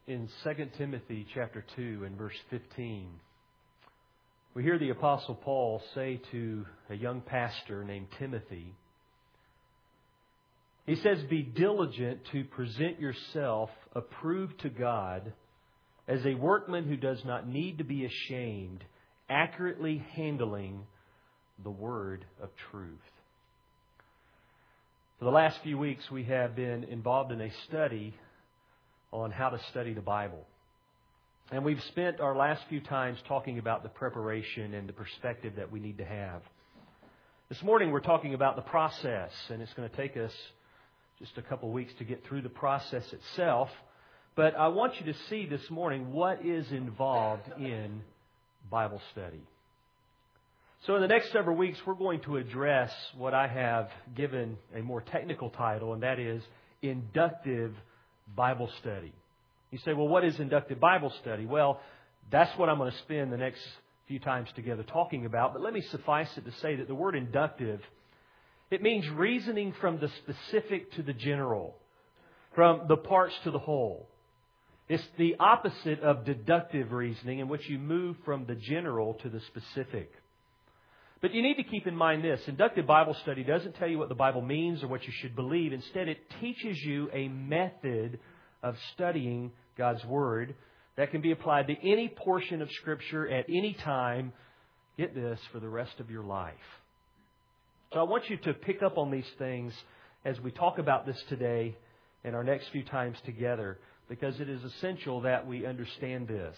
in 2 Timothy chapter 2 and verse 15, we hear the Apostle Paul say to a young pastor named Timothy, he says, "Be diligent to present yourself approved to God as a workman who does not need to be ashamed, accurately handling the word of truth." For the last few weeks, we have been involved in a study on how to study the Bible. And we've spent our last few times talking about the preparation and the perspective that we need to have. This morning, we're talking about the process, and it's going to take us just a couple of weeks to get through the process itself. But I want you to see this morning what is involved in Bible study. So in the next several weeks, we're going to address what I have given a more technical title, and that is inductive Bible study. You say, well, what is inductive Bible study? Well, that's what I'm going to spend the next few times together talking about. But let me suffice it to say that the word inductive, it means reasoning from the specific to the general, from the parts to the whole. It's the opposite of deductive reasoning, in which you move from the general to the specific. But you need to keep in mind this. Inductive Bible study doesn't tell you what the Bible means or what you should believe. Instead, it teaches you a method of studying God's Word that can be applied to any portion of Scripture at any time, get this, for the rest of your life. So I want you to pick up on these things as we talk about this today and our next few times together, because it is essential that we understand this.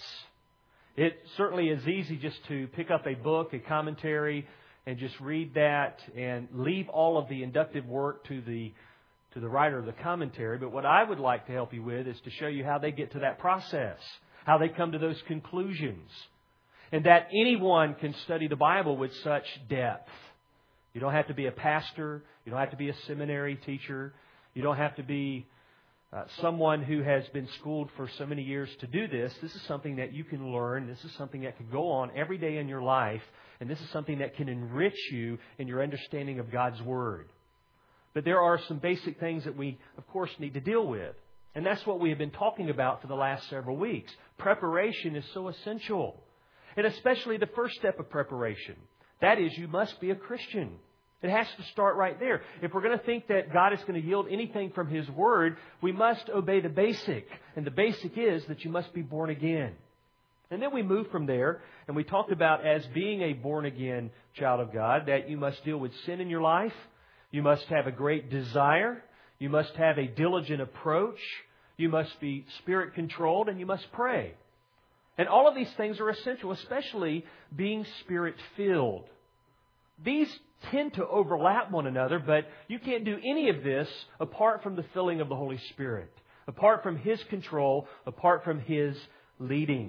It certainly is easy just to pick up a book, a commentary, and just read that and leave all of the inductive work to the writer of the commentary. But what I would like to help you with is to show you how they get to that process, how they come to those conclusions, and that anyone can study the Bible with such depth. You don't have to be a pastor. You don't have to be a seminary teacher. You don't have to be someone who has been schooled for so many years to do this. This is something that you can learn. This is something that can go on every day in your life. And this is something that can enrich you in your understanding of God's Word. But there are some basic things that we, of course, need to deal with. And that's what we have been talking about for the last several weeks. Preparation is so essential. And especially the first step of preparation. That is, you must be a Christian. It has to start right there. If we're going to think that God is going to yield anything from His Word, we must obey the basic. And the basic is that you must be born again. And then we move from there, and we talked about as being a born-again child of God, that you must deal with sin in your life. You must have a great desire. You must have a diligent approach. You must be Spirit-controlled, and you must pray. And all of these things are essential, especially being Spirit-filled. These tend to overlap one another, but you can't do any of this apart from the filling of the Holy Spirit, apart from His control, apart from His leading.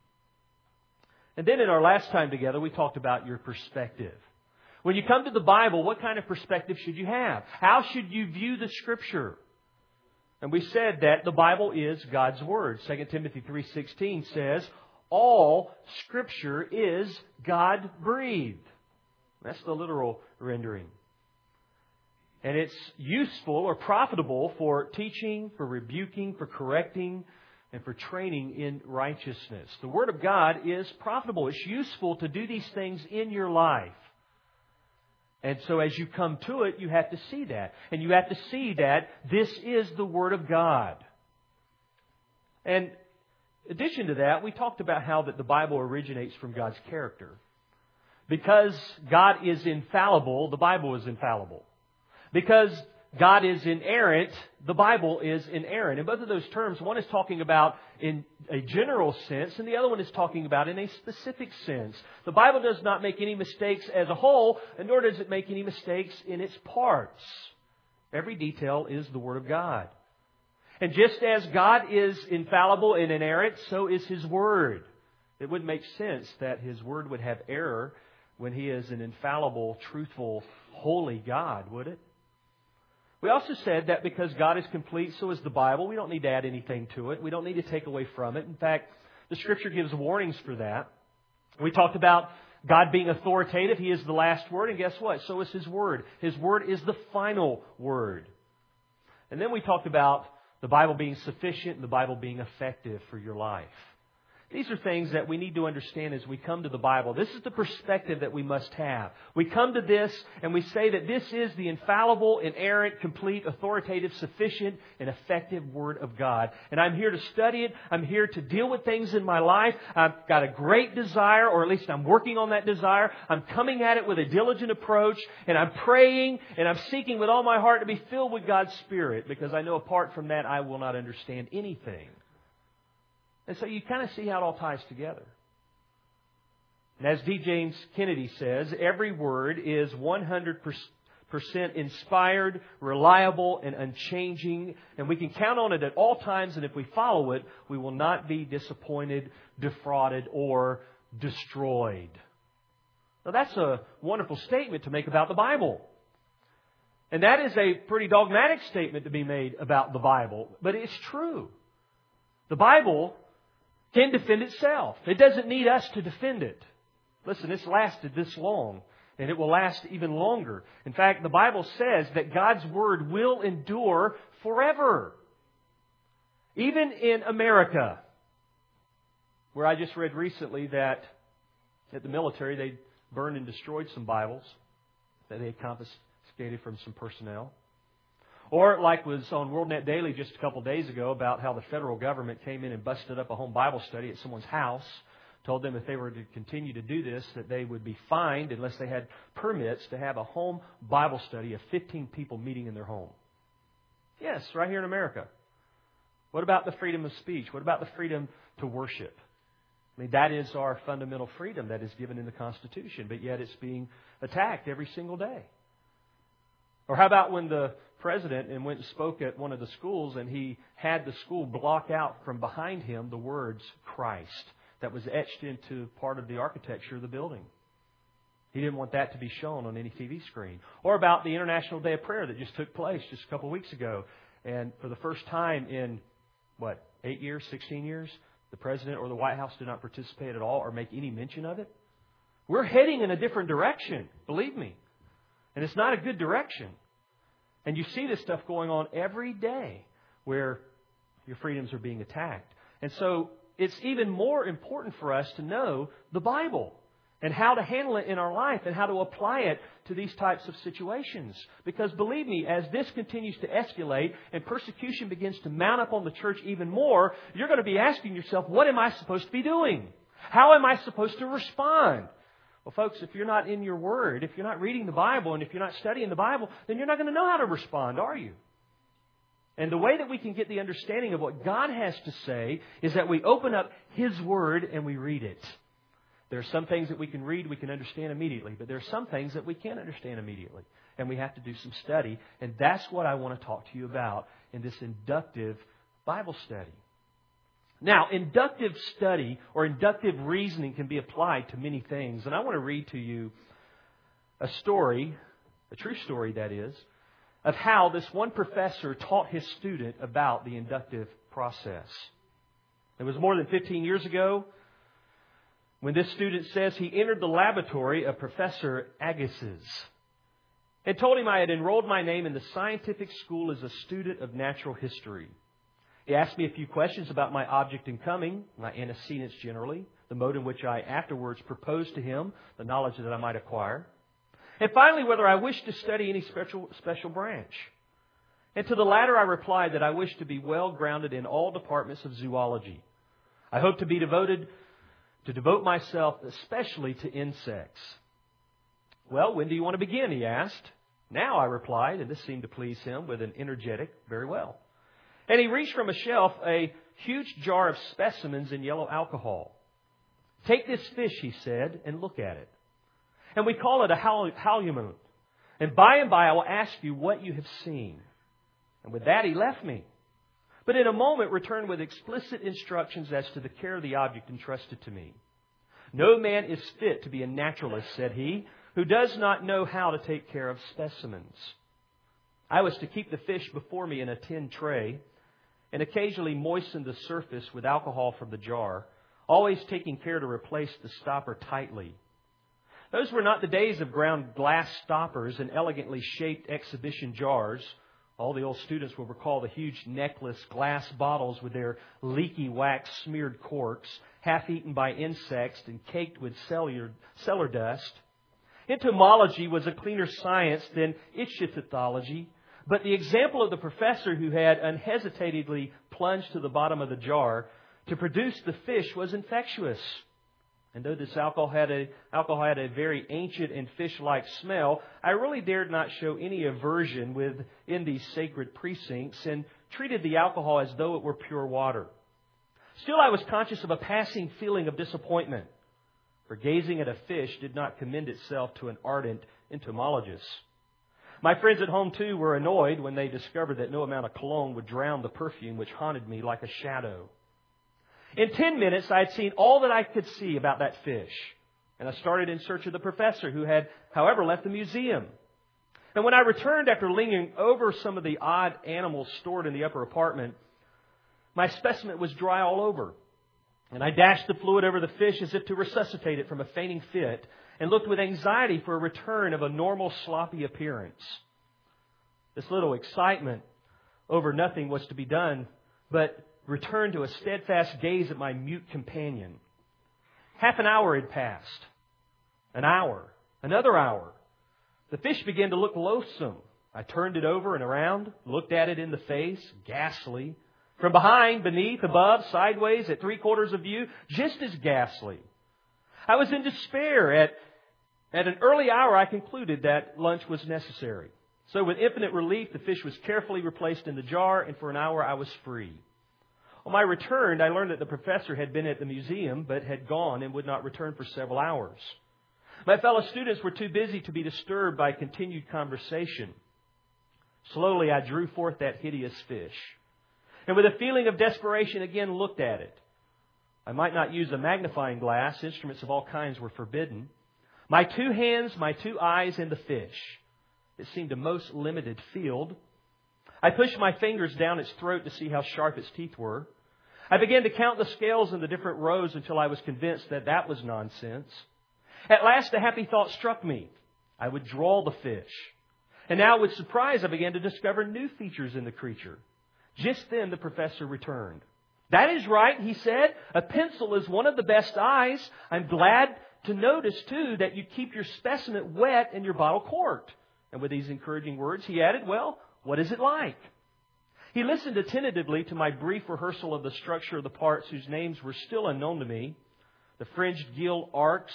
And then in our last time together, we talked about your perspective. When you come to the Bible, what kind of perspective should you have? How should you view the Scripture? And we said that the Bible is God's Word. 2 Timothy 3:16 says, all Scripture is God-breathed. That's the literal rendering. And it's useful or profitable for teaching, for rebuking, for correcting, and for training in righteousness. The Word of God is profitable. It's useful to do these things in your life. And so as you come to it, you have to see that. And you have to see that this is the Word of God. And in addition to that, we talked about how that the Bible originates from God's character. Because God is infallible, the Bible is infallible. Because God is inerrant, the Bible is inerrant. And both of those terms, one is talking about in a general sense, and the other one is talking about in a specific sense. The Bible does not make any mistakes as a whole, and nor does it make any mistakes in its parts. Every detail is the Word of God. And just as God is infallible and inerrant, so is His Word. It wouldn't make sense that His Word would have error when He is an infallible, truthful, holy God, would it? We also said that because God is complete, so is the Bible. We don't need to add anything to it. We don't need to take away from it. In fact, the Scripture gives warnings for that. We talked about God being authoritative. He is the last word. And guess what? So is His Word. His Word is the final word. And then we talked about the Bible being sufficient, and the Bible being effective for your life. These are things that we need to understand as we come to the Bible. This is the perspective that we must have. We come to this and we say that this is the infallible, inerrant, complete, authoritative, sufficient, and effective Word of God. And I'm here to study it. I'm here to deal with things in my life. I've got a great desire, or at least I'm working on that desire. I'm coming at it with a diligent approach, and I'm praying, and I'm seeking with all my heart to be filled with God's Spirit, because I know apart from that I will not understand anything. And so you kind of see how it all ties together. And as D. James Kennedy says, every word is 100% inspired, reliable, and unchanging. And we can count on it at all times. And if we follow it, we will not be disappointed, defrauded, or destroyed. Now that's a wonderful statement to make about the Bible. And that is a pretty dogmatic statement to be made about the Bible. But it's true. The Bible can defend itself. It doesn't need us to defend it. Listen, it's lasted this long, and it will last even longer. In fact, the Bible says that God's Word will endure forever. Even in America, where I just read recently that at the military they burned and destroyed some Bibles that they had confiscated from some personnel. Or like was on WorldNet Daily just a couple days ago about how the federal government came in and busted up a home Bible study at someone's house, told them if they were to continue to do this that they would be fined unless they had permits to have a home Bible study of 15 people meeting in their home. Yes, right here in America. What about the freedom of speech? What about the freedom to worship? I mean, that is our fundamental freedom that is given in the Constitution, but yet it's being attacked every single day. Or how about when the president went and spoke at one of the schools and he had the school block out from behind him the words Christ that was etched into part of the architecture of the building. He didn't want that to be shown on any TV screen. Or about the International Day of Prayer that just took place just a couple of weeks ago. And for the first time in, 8 years, 16 years, the president or the White House did not participate at all or make any mention of it. We're heading in a different direction, believe me. And it's not a good direction. And you see this stuff going on every day where your freedoms are being attacked. And so it's even more important for us to know the Bible and how to handle it in our life and how to apply it to these types of situations. Because believe me, as this continues to escalate and persecution begins to mount up on the church even more, you're going to be asking yourself, what am I supposed to be doing? How am I supposed to respond? Well, folks, if you're not in your Word, if you're not reading the Bible, and if you're not studying the Bible, then you're not going to know how to respond, are you? And the way that we can get the understanding of what God has to say is that we open up His Word and we read it. There are some things that we can read, we can understand immediately, but there are some things that we can't understand immediately. And we have to do some study. And that's what I want to talk to you about in this inductive Bible study. Now, inductive study or inductive reasoning can be applied to many things. And I want to read to you a story, a true story that is, of how this one professor taught his student about the inductive process. It was more than 15 years ago when this student says he entered the laboratory of Professor Agassiz and told him I had enrolled my name in the scientific school as a student of natural history. He asked me a few questions about my object in coming, my antecedents generally, the mode in which I afterwards proposed to him, the knowledge that I might acquire, and finally whether I wished to study any special branch. And to the latter I replied that I wished to be well grounded in all departments of zoology. I hope to devote myself especially to insects. Well, when do you want to begin? He asked. Now, I replied, and this seemed to please him with an energetic, very well. And he reached from a shelf a huge jar of specimens in yellow alcohol. Take this fish, he said, and look at it. And we call it a halimont. And by I will ask you what you have seen. And with that he left me. But in a moment returned with explicit instructions as to the care of the object entrusted to me. No man is fit to be a naturalist, said he, who does not know how to take care of specimens. I was to keep the fish before me in a tin tray and occasionally moisten the surface with alcohol from the jar, always taking care to replace the stopper tightly. Those were not the days of ground glass stoppers and elegantly shaped exhibition jars, All the old students will recall the huge necklace glass bottles with their leaky wax-smeared corks, half-eaten by insects and caked with cellar dust. Entomology was a cleaner science than ichthyology, but the example of the professor who had unhesitatingly plunged to the bottom of the jar to produce the fish was infectious. And though this alcohol had a very ancient and fish-like smell, I really dared not show any aversion within these sacred precincts and treated the alcohol as though it were pure water. Still, I was conscious of a passing feeling of disappointment, for gazing at a fish did not commend itself to an ardent entomologist. My friends at home, too, were annoyed when they discovered that no amount of cologne would drown the perfume which haunted me like a shadow. In 10 minutes, I had seen all that I could see about that fish, and I started in search of the professor, who had, however, left the museum. And when I returned after lingering over some of the odd animals stored in the upper apartment, my specimen was dry all over, and I dashed the fluid over the fish as if to resuscitate it from a fainting fit, and looked with anxiety for a return of a normal sloppy appearance. This little excitement over nothing was to be done, but returned to a steadfast gaze at my mute companion. Half an hour had passed. An hour. Another hour. The fish began to look loathsome. I turned it over and around, looked at it in the face, ghastly. From behind, beneath, above, sideways, at 3/4 of view, just as ghastly. I was in despair. At an early hour, I concluded that lunch was necessary. So with infinite relief, the fish was carefully replaced in the jar, and for an hour I was free. On my return, I learned that the professor had been at the museum, but had gone and would not return for several hours. My fellow students were too busy to be disturbed by continued conversation. Slowly, I drew forth that hideous fish, and with a feeling of desperation again looked at it. I might not use a magnifying glass. Instruments of all kinds were forbidden. My 2 hands, my 2 eyes, and the fish. It seemed a most limited field. I pushed my fingers down its throat to see how sharp its teeth were. I began to count the scales in the different rows until I was convinced that that was nonsense. At last, a happy thought struck me. I would draw the fish. And now, with surprise, I began to discover new features in the creature. Just then, the professor returned. "That is right," he said. "A pencil is one of the best eyes. I'm glad to notice, too, that you keep your specimen wet and your bottle corked." And with these encouraging words, he added, "Well, what is it like?" He listened attentively to my brief rehearsal of the structure of the parts whose names were still unknown to me. The fringed gill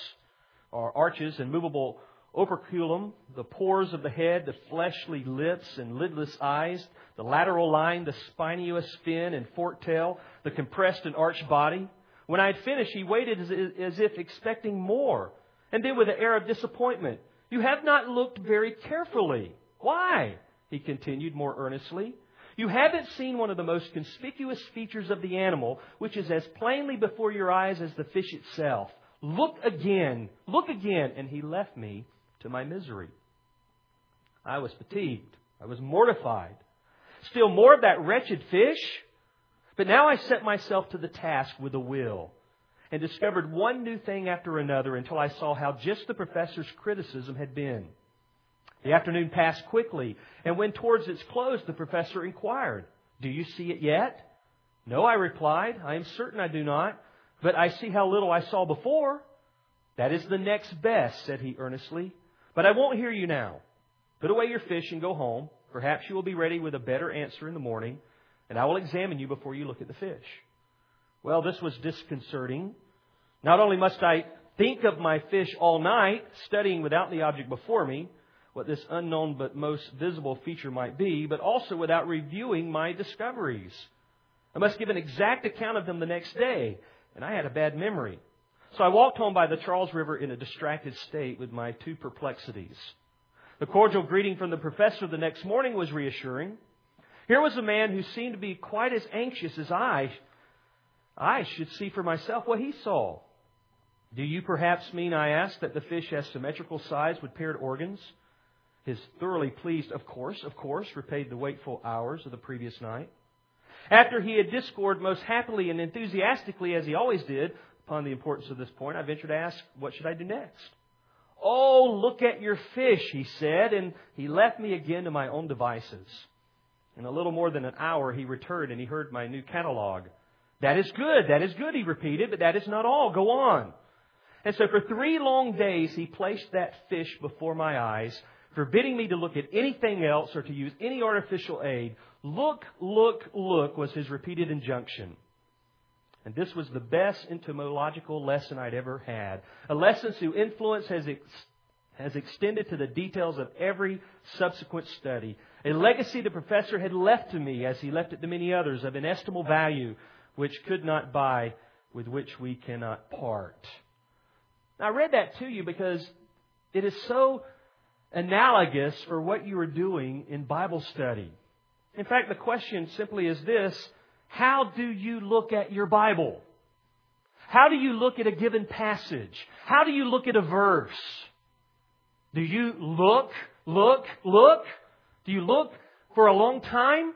arches and movable operculum, the pores of the head, the fleshly lips and lidless eyes, the lateral line, the spinous fin and forked tail, the compressed and arched body. When I had finished, he waited as if expecting more, and then with an air of disappointment, "You have not looked very carefully." "Why?" he continued more earnestly. "You haven't seen one of the most conspicuous features of the animal, which is as plainly before your eyes as the fish itself. Look again, look again." And he left me to my misery. I was fatigued. I was mortified. Still more of that wretched fish. But now I set myself to the task with a will, and discovered one new thing after another until I saw how just the professor's criticism had been. The afternoon passed quickly, and when towards its close, the professor inquired, "Do you see it yet?" "No," I replied. "I am certain I do not, but I see how little I saw before." "That is the next best," said he earnestly. "But I won't hear you now. Put away your fish and go home. Perhaps you will be ready with a better answer in the morning, and I will examine you before you look at the fish." Well, this was disconcerting. Not only must I think of my fish all night, studying without the object before me, what this unknown but most visible feature might be, but also without reviewing my discoveries. I must give an exact account of them the next day, and I had a bad memory. So I walked home by the Charles River in a distracted state with my 2 perplexities. The cordial greeting from the professor the next morning was reassuring. Here was a man who seemed to be quite as anxious as I should see for myself what he saw. "Do you perhaps mean," I asked, "that the fish has symmetrical sides with paired organs?" His thoroughly pleased, of course, repaid the wakeful hours of the previous night. After he had discoursed most happily and enthusiastically, as he always did, upon the importance of this point, I ventured to ask, what should I do next? "Oh, look at your fish," he said, and he left me again to my own devices. In a little more than an hour, he returned and he heard my new catalog. "That is good," he repeated, "but that is not all. Go on." And so for 3 long days, he placed that fish before my eyes, forbidding me to look at anything else or to use any artificial aid. "Look, look, look," was his repeated injunction. And this was the best entomological lesson I'd ever had. A lesson whose influence has extended to the details of every subsequent study. A legacy the professor had left to me, as he left it to many others, of inestimable value, which could not buy, with which we cannot part. Now, I read that to you because it is so analogous for what you are doing in Bible study. In fact, the question simply is this: how do you look at your Bible? How do you look at a given passage? How do you look at a verse? Do you look? Do you look for a long time?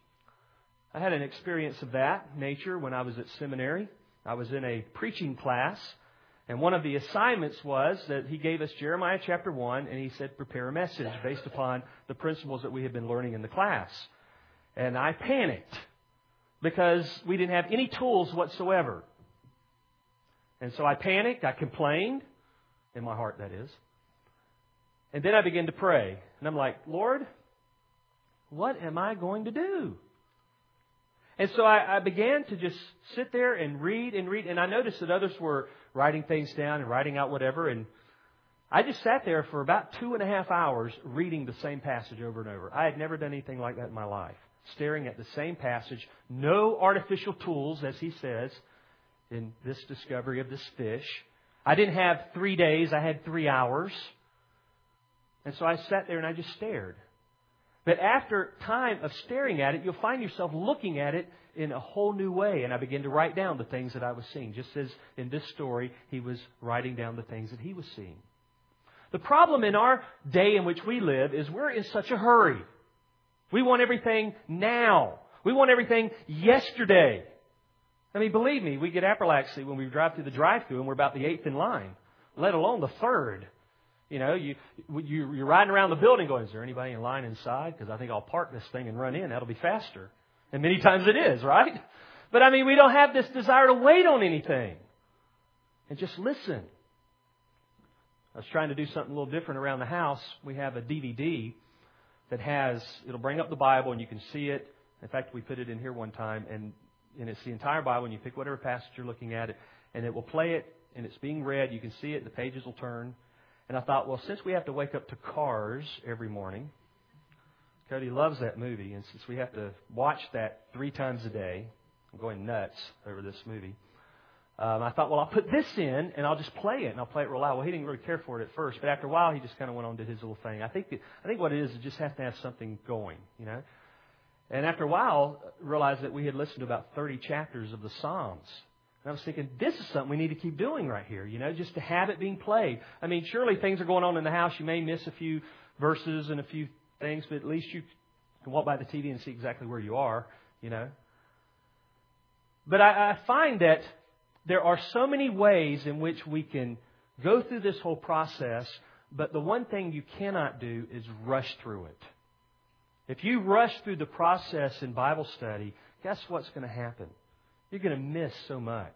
I had an experience of that nature when I was at seminary. I was in a preaching class, and one of the assignments was that he gave us Jeremiah chapter 1, and he said, prepare a message based upon the principles that we had been learning in the class. And I panicked because we didn't have any tools whatsoever. And so I panicked, I complained, in my heart that is. And then I began to pray. And I'm like, Lord, what am I going to do? And so I began to just sit there and read. And I noticed that others were writing things down and writing out whatever. And I just sat there for about 2.5 hours reading the same passage over and over. I had never done anything like that in my life. Staring at the same passage. No artificial tools, as he says, in this discovery of this fish. I didn't have 3 days. I had 3 hours. And so I sat there and I just stared. But after time of staring at it, you'll find yourself looking at it in a whole new way. And I began to write down the things that I was seeing. Just as in this story, he was writing down the things that he was seeing. The problem in our day in which we live is we're in such a hurry. We want everything now. We want everything yesterday. I mean, believe me, we get apoplexy when we drive through the drive-thru and we're about the 8th in line, let alone the 3rd. You know, you're riding around the building going, is there anybody in line inside? Because I think I'll park this thing and run in. That'll be faster. And many times it is, right? But I mean, we don't have this desire to wait on anything. And just listen. I was trying to do something a little different around the house. We have a DVD that it'll bring up the Bible and you can see it. In fact, we put it in here one time and it's the entire Bible and you pick whatever passage you're looking at it and it will play it and it's being read. You can see it. The pages will turn. And I thought, well, since we have to wake up to Cars every morning, Cody loves that movie, and since we have to watch that 3 times a day, I'm going nuts over this movie. I thought, well, I'll put this in, and I'll just play it, and I'll play it real loud. Well, he didn't really care for it at first, but after a while, he just kind of went on to his little thing. I think what it is just have to have something going, you know. And after a while, I realized that we had listened to about 30 chapters of the Psalms. And I was thinking, this is something we need to keep doing right here, you know, just to have it being played. I mean, surely things are going on in the house. You may miss a few verses and a few things, but at least you can walk by the TV and see exactly where you are, you know. But I find that there are so many ways in which we can go through this whole process, but the one thing you cannot do is rush through it. If you rush through the process in Bible study, guess what's going to happen? You're going to miss so much.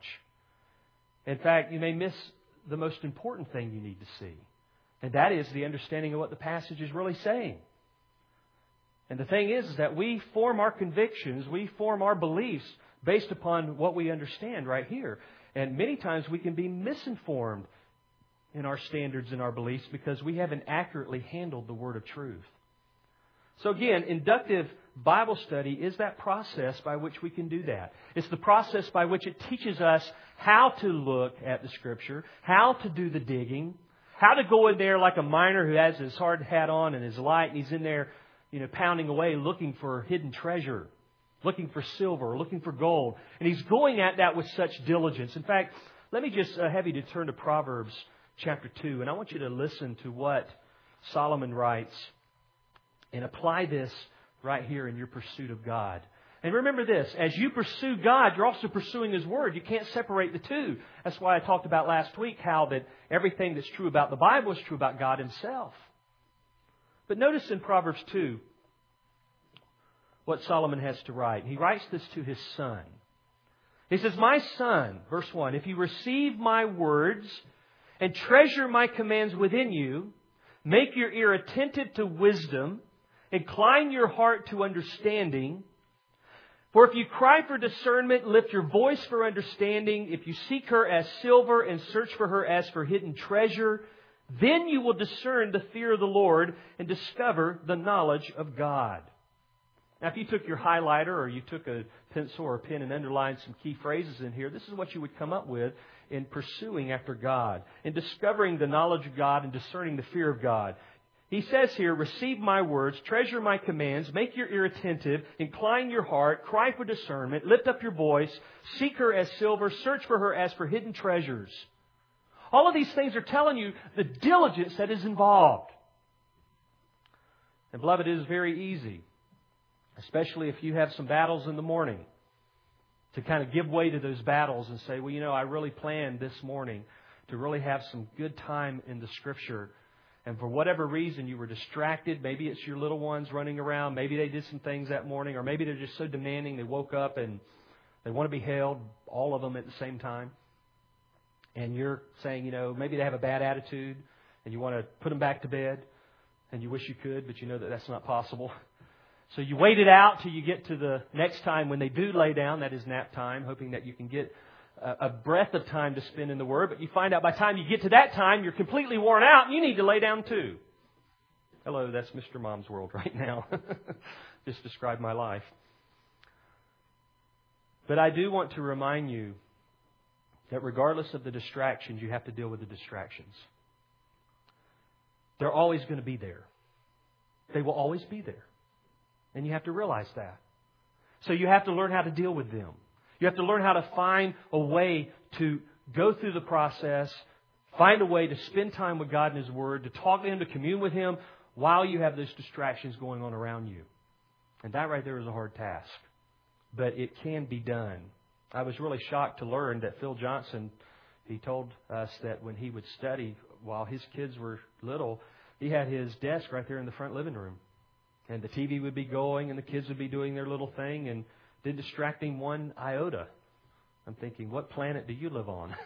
In fact, you may miss the most important thing you need to see. And that is the understanding of what the passage is really saying. And the thing is that we form our convictions, we form our beliefs based upon what we understand right here. And many times we can be misinformed in our standards and our beliefs because we haven't accurately handled the Word of truth. So again, inductive Bible study is that process by which we can do that. It's the process by which it teaches us how to look at the Scripture, how to do the digging, how to go in there like a miner who has his hard hat on and his light, and he's in there, you know, pounding away looking for hidden treasure, looking for silver, looking for gold. And he's going at that with such diligence. In fact, let me just have you to turn to Proverbs chapter 2, and I want you to listen to what Solomon writes and apply this right here in your pursuit of God. And remember this, as you pursue God, you're also pursuing His Word. You can't separate the two. That's why I talked about last week how that everything that's true about the Bible is true about God Himself. But notice in Proverbs 2, what Solomon has to write. He writes this to his son. He says, "My son," verse 1, "if you receive my words and treasure my commands within you, make your ear attentive to wisdom, incline your heart to understanding. For if you cry for discernment, lift your voice for understanding. If you seek her as silver and search for her as for hidden treasure, then you will discern the fear of the Lord and discover the knowledge of God." Now, if you took your highlighter or you took a pencil or a pen and underlined some key phrases in here, this is what you would come up with in pursuing after God, in discovering the knowledge of God and discerning the fear of God. He says here, "Receive my words, treasure my commands, make your ear attentive, incline your heart, cry for discernment, lift up your voice, seek her as silver, search for her as for hidden treasures." All of these things are telling you the diligence that is involved. And beloved, it is very easy, especially if you have some battles in the morning, to kind of give way to those battles and say, "Well, I really planned this morning to really have some good time in the Scripture. And for whatever reason, you were distracted. Maybe it's your little ones running around. Maybe they did some things that morning. Or maybe they're just so demanding they woke up and they want to be held, all of them at the same time. And you're saying, maybe they have a bad attitude and you want to put them back to bed. And you wish you could, but you know that that's not possible. So you wait it out till you get to the next time when they do lay down. That is nap time, hoping that you can get a breath of time to spend in the Word, but you find out by the time you get to that time, you're completely worn out and you need to lay down too. Hello, that's Mr. Mom's world right now. Just described my life. But I do want to remind you that regardless of the distractions, you have to deal with the distractions. They're always going to be there. They will always be there. And you have to realize that. So you have to learn how to deal with them. You have to learn how to find a way to go through the process, find a way to spend time with God and His Word, to talk to Him, to commune with Him while you have those distractions going on around you. And that right there is a hard task. But it can be done. I was really shocked to learn that Phil Johnson, he told us that when he would study while his kids were little, he had his desk right there in the front living room. And the TV would be going and the kids would be doing their little thing and didn't distract him one iota. I'm thinking, what planet do you live on?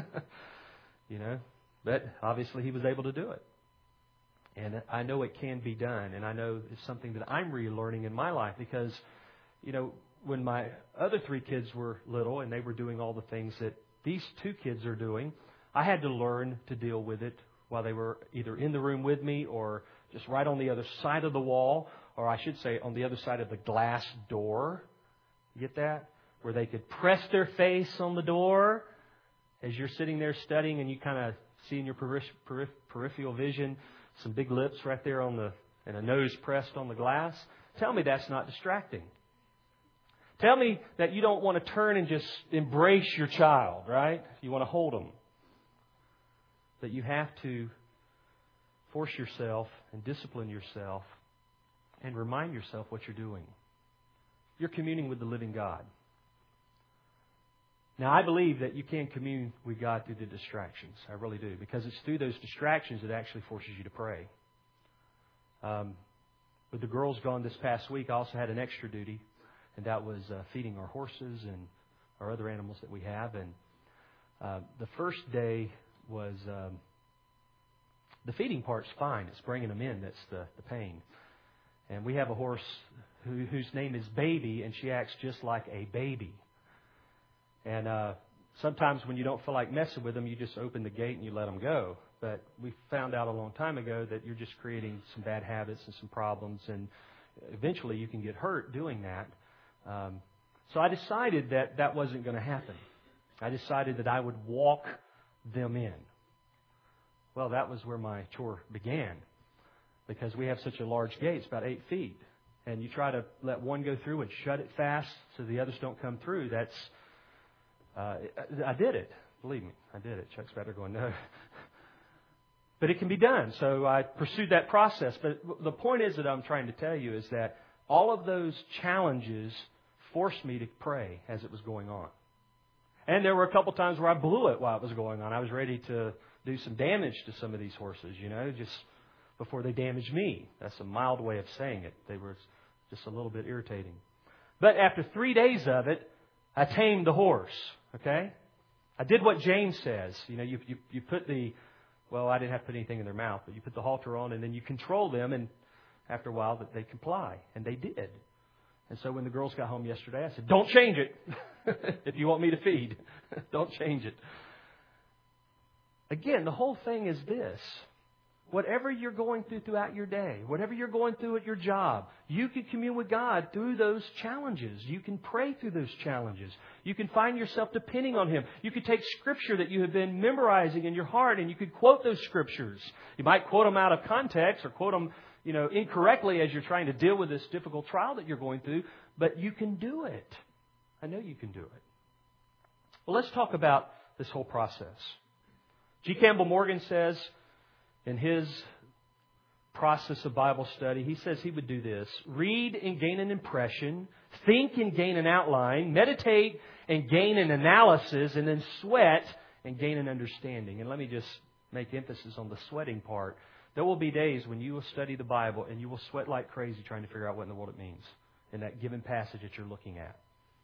But obviously he was able to do it. And I know it can be done. And I know it's something that I'm relearning in my life because, when my other 3 kids were little and they were doing all the things that these 2 kids are doing, I had to learn to deal with it while they were either in the room with me or just right on the other side of the wall, or I should say on the other side of the glass door. You get that? Where they could press their face on the door as you're sitting there studying and you kind of see in your peripheral vision some big lips right there and a nose pressed on the glass. Tell me that's not distracting. Tell me that you don't want to turn and just embrace your child, right? You want to hold them. But you have to force yourself and discipline yourself and remind yourself what you're doing. You're communing with the living God. Now, I believe that you can commune with God through the distractions. I really do. Because it's through those distractions that actually forces you to pray. With the girls gone this past week, I also had an extra duty. And that was feeding our horses and our other animals that we have. And the first day was... the feeding part's fine. It's bringing them in that's the pain. And we have a horse whose name is Baby, and she acts just like a baby. And sometimes when you don't feel like messing with them, you just open the gate and you let them go. But we found out a long time ago that you're just creating some bad habits and some problems, and eventually you can get hurt doing that. So I decided that wasn't going to happen. I decided that I would walk them in. Well, that was where my chore began, because we have such a large gate, it's about 8 feet. And you try to let one go through and shut it fast so the others don't come through. I did it. Believe me, I did it. Chuck's better going, no. But it can be done. So I pursued that process. But the point is that I'm trying to tell you is that all of those challenges forced me to pray as it was going on. And there were a couple times where I blew it while it was going on. I was ready to do some damage to some of these horses, just before they damaged me. That's a mild way of saying it. They were Just a little bit irritating. But after 3 days of it, I tamed the horse. Okay? I did what James says. You know, you put the, well, I didn't have to put anything in their mouth, but you put the halter on and then you control them, and after a while that they comply. And they did. And so when the girls got home yesterday, I said, don't change it. If you want me to feed, don't change it. Again, the whole thing is this. Whatever you're going through throughout your day, whatever you're going through at your job, you can commune with God through those challenges. You can pray through those challenges. You can find yourself depending on Him. You could take Scripture that you have been memorizing in your heart and you could quote those Scriptures. You might quote them out of context or quote them, incorrectly as you're trying to deal with this difficult trial that you're going through, but you can do it. I know you can do it. Well, let's talk about this whole process. G. Campbell Morgan says, in his process of Bible study, he says he would do this. Read and gain an impression. Think and gain an outline. Meditate and gain an analysis. And then sweat and gain an understanding. And let me just make emphasis on the sweating part. There will be days when you will study the Bible and you will sweat like crazy trying to figure out what in the world it means in that given passage that you're looking at.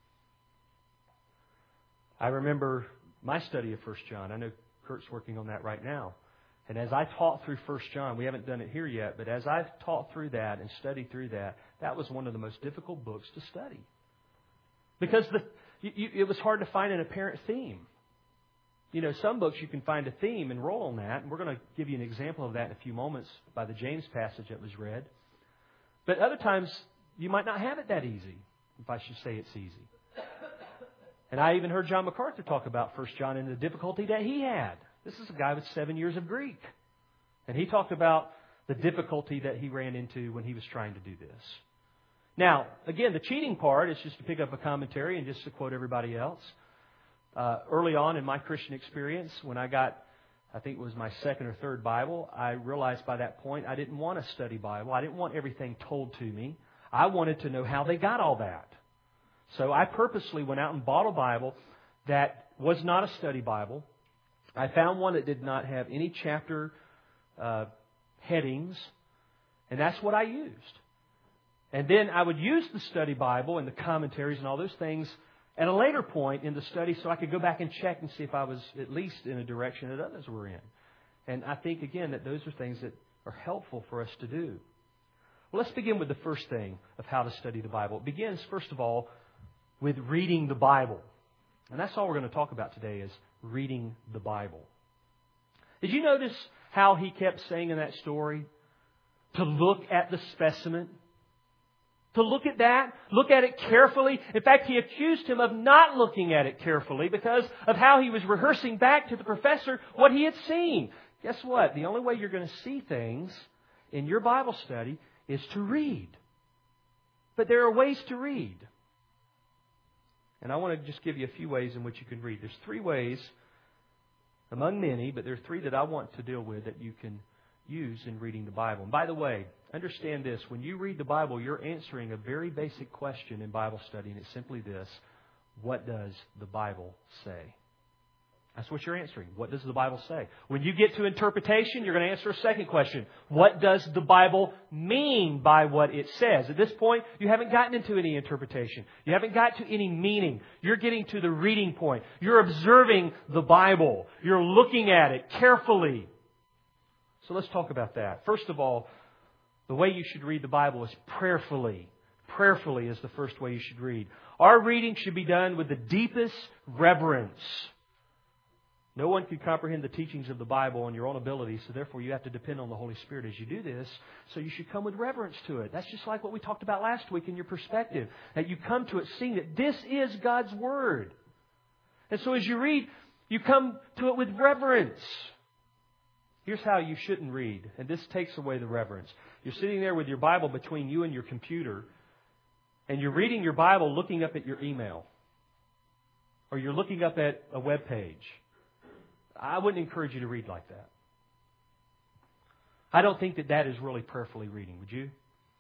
I remember my study of 1 John. I know Kurt's working on that right now. And as I taught through 1 John, we haven't done it here yet, but as I've taught through that and studied through that, that was one of the most difficult books to study. Because it was hard to find an apparent theme. Some books you can find a theme and roll on that. And we're going to give you an example of that in a few moments by the James passage that was read. But other times, you might not have it that easy, if I should say it's easy. And I even heard John MacArthur talk about 1 John and the difficulty that he had. This is a guy with 7 years of Greek. And he talked about the difficulty that he ran into when he was trying to do this. Now, again, the cheating part is just to pick up a commentary and just to quote everybody else. Early on in my Christian experience, when I got, I think it was my second or third Bible, I realized by that point I didn't want a study Bible. I didn't want everything told to me. I wanted to know how they got all that. So I purposely went out and bought a Bible that was not a study Bible. I found one that did not have any chapter headings, and that's what I used. And then I would use the study Bible and the commentaries and all those things at a later point in the study so I could go back and check and see if I was at least in a direction that others were in. And I think, again, that those are things that are helpful for us to do. Well, let's begin with the first thing of how to study the Bible. It begins, first of all, with reading the Bible. And that's all we're going to talk about today is reading the Bible. Did you notice how he kept saying in that story to look at the specimen? To look at that, look at it carefully. In fact, he accused him of not looking at it carefully because of how he was rehearsing back to the professor what he had seen. Guess what? The only way you're going to see things in your Bible study is to read. But there are ways to read. And I want to just give you a few ways in which you can read. There's 3 ways, among many, but there are 3 that I want to deal with that you can use in reading the Bible. And by the way, understand this. When you read the Bible, you're answering a very basic question in Bible study, and it's simply this. What does the Bible say? That's what you're answering. What does the Bible say? When you get to interpretation, you're going to answer a second question. What does the Bible mean by what it says? At this point, you haven't gotten into any interpretation. You haven't got to any meaning. You're getting to the reading point. You're observing the Bible. You're looking at it carefully. So let's talk about that. First of all, the way you should read the Bible is prayerfully. Prayerfully is the first way you should read. Our reading should be done with the deepest reverence. No one can comprehend the teachings of the Bible on your own ability, so therefore you have to depend on the Holy Spirit as you do this. So you should come with reverence to it. That's just like what we talked about last week in your perspective. That you come to it seeing that this is God's Word. And so as you read, you come to it with reverence. Here's how you shouldn't read, and this takes away the reverence. You're sitting there with your Bible between you and your computer, and you're reading your Bible looking up at your email, or you're looking up at a web page. I wouldn't encourage you to read like that. I don't think that is really prayerfully reading, would you?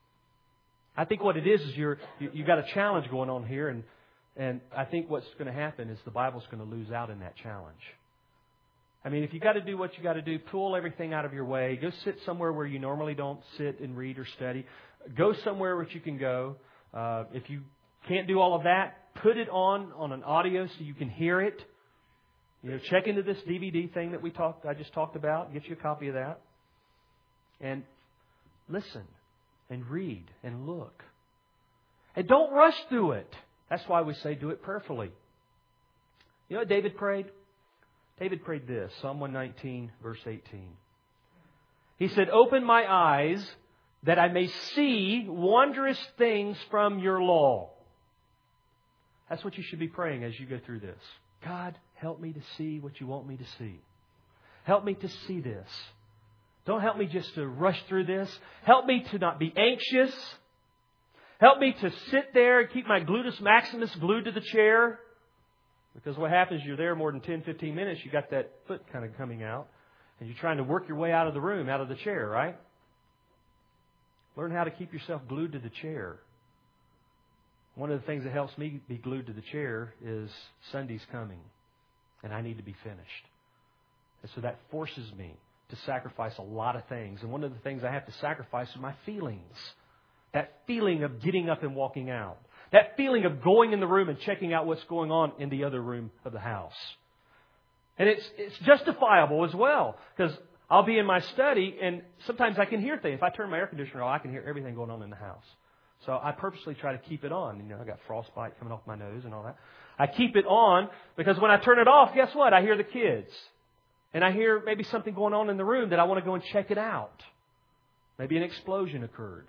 I think what it is you've got a challenge going on here, and I think what's going to happen is the Bible's going to lose out in that challenge. I mean, if you've got to do what you've got to do, pull everything out of your way. Go sit somewhere where you normally don't sit and read or study. go somewhere which you can go. If you can't do all of that, put it on an audio so you can hear it. Check into this DVD thing that I just talked about. Get you a copy of that. And listen and read and look. And don't rush through it. That's why we say do it prayerfully. You know what David prayed? David prayed this, Psalm 119, verse 18. He said, "Open my eyes that I may see wondrous things from your law." That's what you should be praying as you go through this. God, help me to see what you want me to see. Help me to see this. Don't help me just to rush through this. Help me to not be anxious. Help me to sit there and keep my gluteus maximus glued to the chair. Because what happens, you're there more than 10, 15 minutes, you got that foot kind of coming out. And you're trying to work your way out of the room, out of the chair, right? Learn how to keep yourself glued to the chair. One of the things that helps me be glued to the chair is Sunday's coming. And I need to be finished. And so that forces me to sacrifice a lot of things. And one of the things I have to sacrifice is my feelings. That feeling of getting up and walking out. That feeling of going in the room and checking out what's going on in the other room of the house. And it's justifiable as well. Because I'll be in my study and sometimes I can hear things. If I turn my air conditioner on, I can hear everything going on in the house. So I purposely try to keep it on. I got frostbite coming off my nose and all that. I keep it on because when I turn it off, guess what? I hear the kids. And I hear maybe something going on in the room that I want to go and check it out. Maybe an explosion occurred.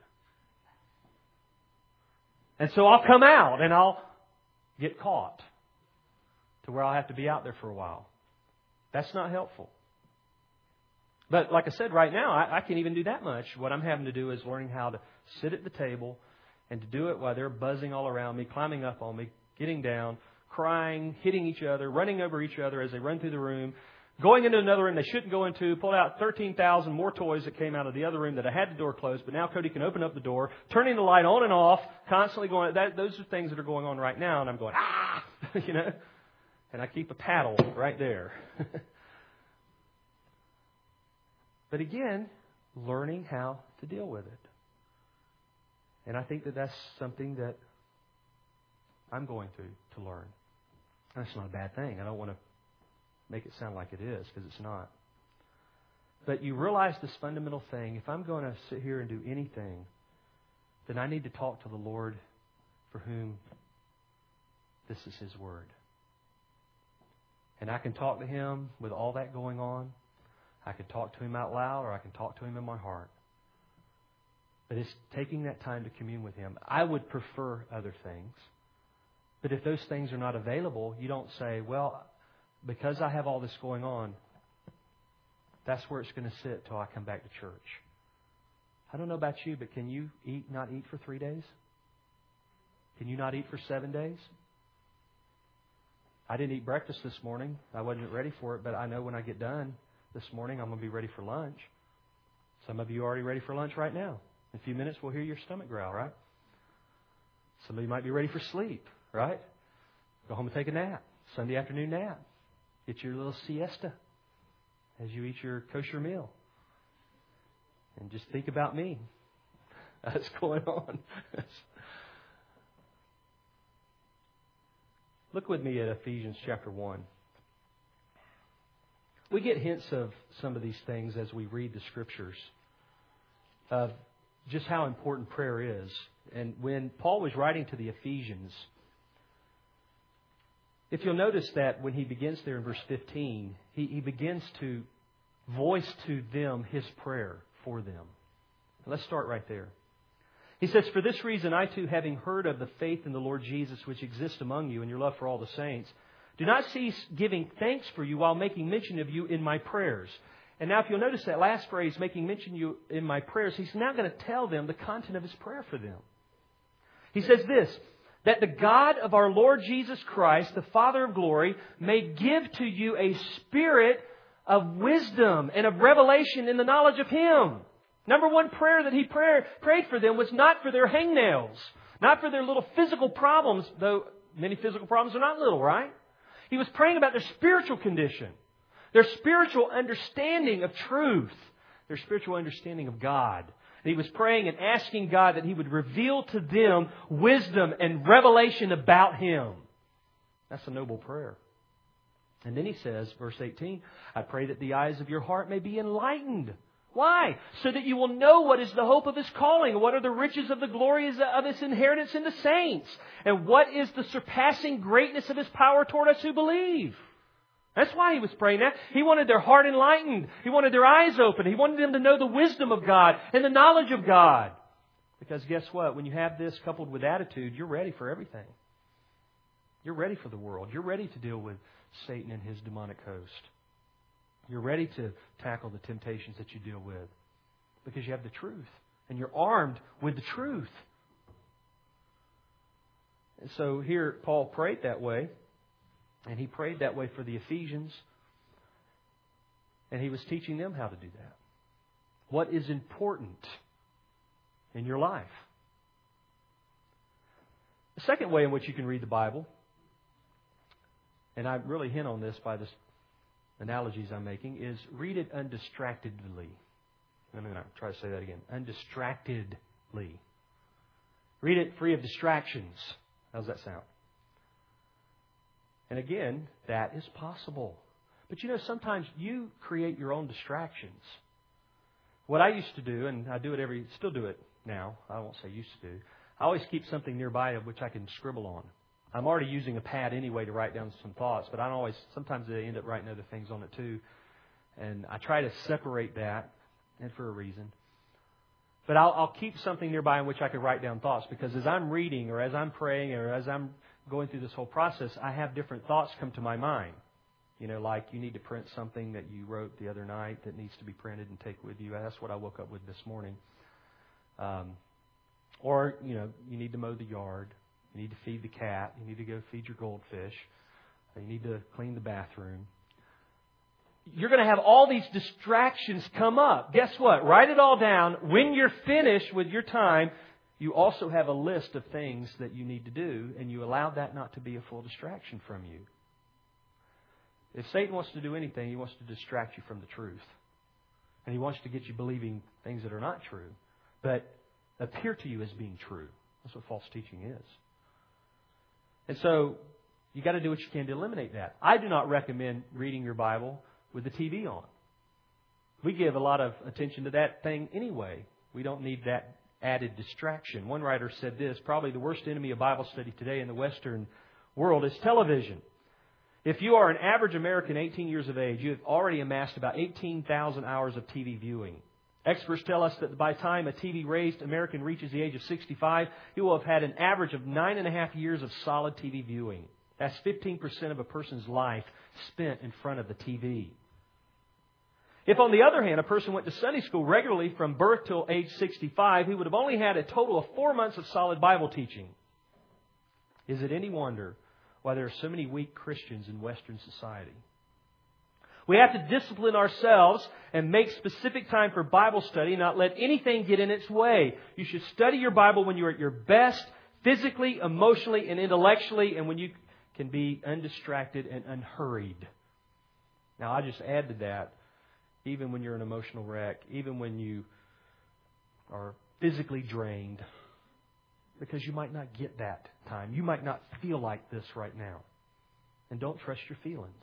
And so I'll come out and I'll get caught to where I'll have to be out there for a while. That's not helpful. But like I said, right now, I can't even do that much. What I'm having to do is learning how to sit at the table and to do it while they're buzzing all around me, climbing up on me, getting down, crying, hitting each other, running over each other as they run through the room, going into another room they shouldn't go into, pulled out 13,000 more toys that came out of the other room that I had the door closed, but now Cody can open up the door, turning the light on and off, constantly going, those are things that are going on right now, and I'm going, and I keep a paddle right there. But again, learning how to deal with it. And I think that that's something that I'm going to learn. That's not a bad thing. I don't want to make it sound like it is, because it's not. But you realize this fundamental thing. If I'm going to sit here and do anything, then I need to talk to the Lord for whom this is His Word. And I can talk to Him with all that going on. I can talk to Him out loud, or I can talk to Him in my heart. But it's taking that time to commune with Him. I would prefer other things. But if those things are not available, you don't say, well, because I have all this going on, that's where it's going to sit till I come back to church. I don't know about you, but can you not eat for 3 days? Can you not eat for 7 days? I didn't eat breakfast this morning. I wasn't ready for it, but I know when I get done this morning, I'm going to be ready for lunch. Some of you are already ready for lunch right now. In a few minutes, we'll hear your stomach growl, right? Some of you might be ready for sleep, right? Go home and take a nap. Sunday afternoon nap. Get your little siesta as you eat your kosher meal. And just think about me. That's going on. Look with me at Ephesians chapter 1. We get hints of some of these things as we read the Scriptures of just how important prayer is. And when Paul was writing to the Ephesians, if you'll notice that when he begins there in verse 15, he begins to voice to them his prayer for them. Let's start right there. He says, "For this reason I too, having heard of the faith in the Lord Jesus which exists among you and your love for all the saints, do not cease giving thanks for you while making mention of you in my prayers." And now if you'll notice that last phrase, making mention of you in my prayers, he's now going to tell them the content of his prayer for them. He says this, "That the God of our Lord Jesus Christ, the Father of glory, may give to you a spirit of wisdom and of revelation in the knowledge of Him." Number one prayer that he prayed for them was not for their hangnails, not for their little physical problems, though many physical problems are not little, right? He was praying about their spiritual condition, their spiritual understanding of truth, their spiritual understanding of God. And he was praying and asking God that He would reveal to them wisdom and revelation about Him. That's a noble prayer. And then he says, verse 18, I pray that the eyes of your heart may be enlightened. Why? So that you will know what is the hope of His calling, what are the riches of the glories of His inheritance in the saints, and what is the surpassing greatness of His power toward us who believe. That's why he was praying that. He wanted their heart enlightened. He wanted their eyes open. He wanted them to know the wisdom of God and the knowledge of God. Because guess what? When you have this coupled with attitude, you're ready for everything. You're ready for the world. You're ready to deal with Satan and his demonic host. You're ready to tackle the temptations that you deal with because you have the truth and you're armed with the truth. And so here Paul prayed that way, and he prayed that way for the Ephesians, and he was teaching them how to do that. What is important in your life? The second way in which you can read the Bible, and I really hint on this by the analogies I'm making, is read it undistractedly. I'm going to try to say that again. Undistractedly. Read it free of distractions. How's that sound? And again, that is possible. But you know, sometimes you create your own distractions. What I used to do, and I do it still do it now. I won't say used to do. I always keep something nearby of which I can scribble on. I'm already using a pad anyway to write down some thoughts, but sometimes they end up writing other things on it too. And I try to separate that, and for a reason. But I'll keep something nearby in which I can write down thoughts, because as I'm reading or as I'm praying or as I'm going through this whole process, I have different thoughts come to my mind. You know, like you need to print something that you wrote the other night that needs to be printed and take with you. That's what I woke up with this morning. Or, you know, you need to mow the yard. You need to feed the cat. You need to go feed your goldfish. You need to clean the bathroom. You're going to have all these distractions come up. Guess what? Write it all down. When you're finished with your time, you also have a list of things that you need to do, and you allow that not to be a full distraction from you. If Satan wants to do anything, he wants to distract you from the truth. And he wants to get you believing things that are not true, but appear to you as being true. That's what false teaching is. And so, you got to do what you can to eliminate that. I do not recommend reading your Bible with the TV on. We give a lot of attention to that thing anyway. We don't need that added distraction. One writer said this: probably the worst enemy of Bible study today in the Western world is television. If you are an average American 18 years of age, you have already amassed about 18,000 hours of TV viewing. Experts tell us that by the time a TV-raised American reaches the age of 65, he will have had an average of 9.5 years of solid TV viewing. That's 15% of a person's life spent in front of the TV. If, on the other hand, a person went to Sunday school regularly from birth till age 65, he would have only had a total of 4 months of solid Bible teaching. Is it any wonder why there are so many weak Christians in Western society? We have to discipline ourselves and make specific time for Bible study, not let anything get in its way. You should study your Bible when you're at your best, physically, emotionally, and intellectually, and when you can be undistracted and unhurried. Now, I just add to that, even when you're an emotional wreck, even when you are physically drained, because you might not get that time. You might not feel like this right now. And don't trust your feelings.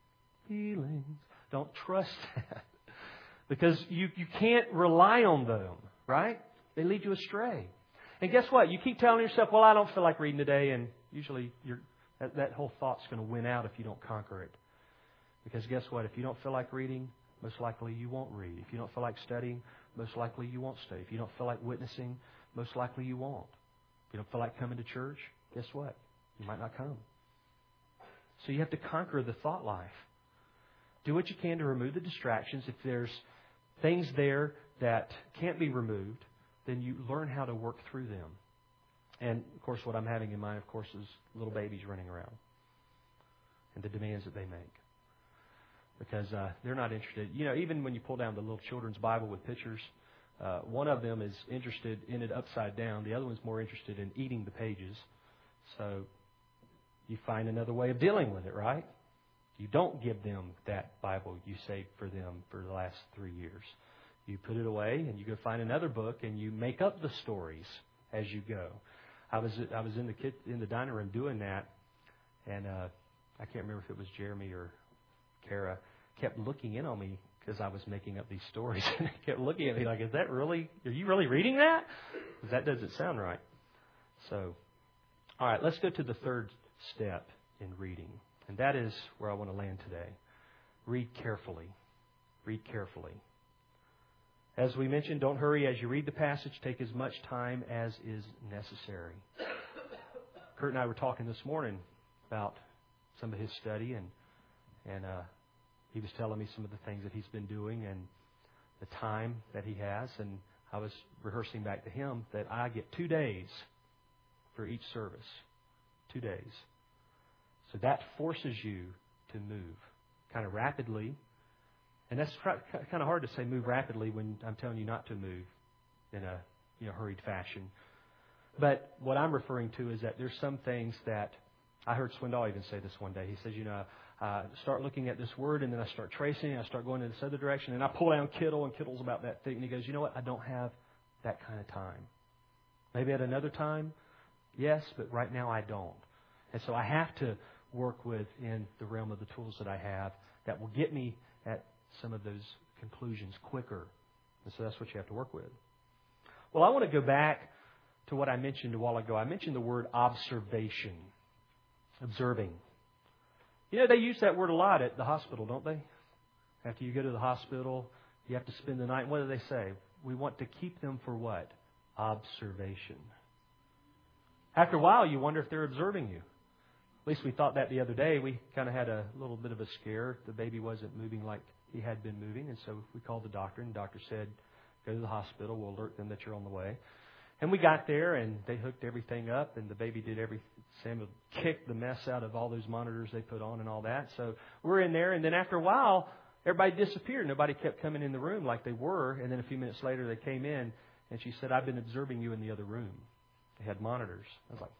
Don't trust that. Because you can't rely on them, right? They lead you astray. And guess what? You keep telling yourself, well, I don't feel like reading today, and usually that whole thought's going to win out if you don't conquer it. Because guess what? If you don't feel like reading, most likely you won't read. If you don't feel like studying, most likely you won't study. If you don't feel like witnessing, most likely you won't. If you don't feel like coming to church, guess what? You might not come. So you have to conquer the thought life. Do what you can to remove the distractions. If there's things there that can't be removed, then you learn how to work through them. And, of course, what I'm having in mind, of course, is little babies running around and the demands that they make. Because they're not interested. You know, even when you pull down the little children's Bible with pictures, one of them is interested in it upside down. The other one's more interested in eating the pages. So you find another way of dealing with it, right? You don't give them that Bible you saved for them for the last 3 years. You put it away and you go find another book and you make up the stories as you go. I was in the dining room doing that, and I can't remember if it was Jeremy or Kara kept looking in on me because I was making up these stories. And they kept looking at me like, are you really reading that? Because that doesn't sound right. So, all right, let's go to the third step in reading. And that is where I want to land today. Read carefully. Read carefully. As we mentioned, don't hurry as you read the passage. Take as much time as is necessary. Kurt and I were talking this morning about some of his study, and he was telling me some of the things that he's been doing and the time that he has. And I was rehearsing back to him that I get 2 days for each service. 2 days. So that forces you to move kind of rapidly. And that's kind of hard to say move rapidly when I'm telling you not to move in a hurried fashion. But what I'm referring to is that there's some things that I heard Swindoll even say this one day. He says, start looking at this word, and then I start tracing, and I start going in this other direction, and I pull down Kittle, and Kittle's about that thick. And he goes, you know what? I don't have that kind of time. Maybe at another time, yes, but right now I don't. And so I have to work within the realm of the tools that I have that will get me at some of those conclusions quicker. And so that's what you have to work with. Well, I want to go back to what I mentioned a while ago. I mentioned the word observation. Observing. They use that word a lot at the hospital, don't they? After you go to the hospital, you have to spend the night. And what do they say? We want to keep them for what? Observation. After a while, you wonder if they're observing you. At least we thought that the other day. We kind of had a little bit of a scare. The baby wasn't moving like he had been moving. And so we called the doctor, and the doctor said, go to the hospital. We'll alert them that you're on the way. And we got there, and they hooked everything up, and the baby did everything. Samuel kicked the mess out of all those monitors they put on and all that. So we're in there, and then after a while, everybody disappeared. Nobody kept coming in the room like they were. And then a few minutes later, they came in, and she said, I've been observing you in the other room. They had monitors. I was like,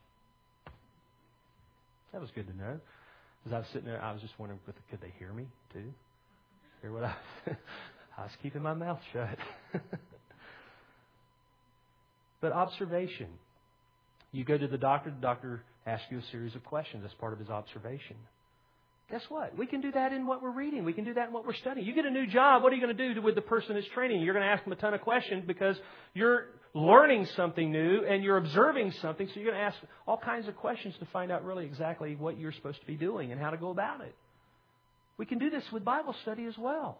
that was good to know. As I was sitting there, I was just wondering, could they hear me too? Hear what I was keeping my mouth shut. But observation. You go to the doctor asks you a series of questions as part of his observation. Guess what? We can do that in what we're reading. We can do that in what we're studying. You get a new job, what are you going to do with the person that's training you? You're going to ask them a ton of questions because you're learning something new and you're observing something. So you're going to ask all kinds of questions to find out really exactly what you're supposed to be doing and how to go about it. We can do this with Bible study as well.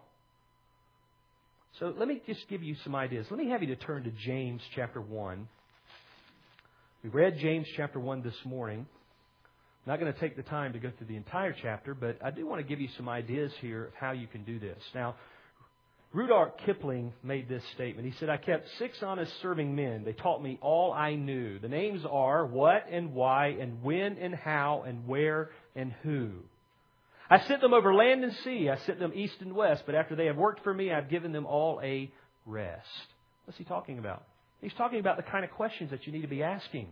So let me just give you some ideas. Let me have you to turn to James chapter 1. We read James chapter 1 this morning. I'm not going to take the time to go through the entire chapter, but I do want to give you some ideas here of how you can do this. Now, Rudyard Kipling made this statement. He said, I kept 6 honest serving men. They taught me all I knew. The names are what and why and when and how and where and who. I sent them over land and sea. I sent them east and west. But after they have worked for me, I've given them all a rest. What's he talking about? He's talking about the kind of questions that you need to be asking.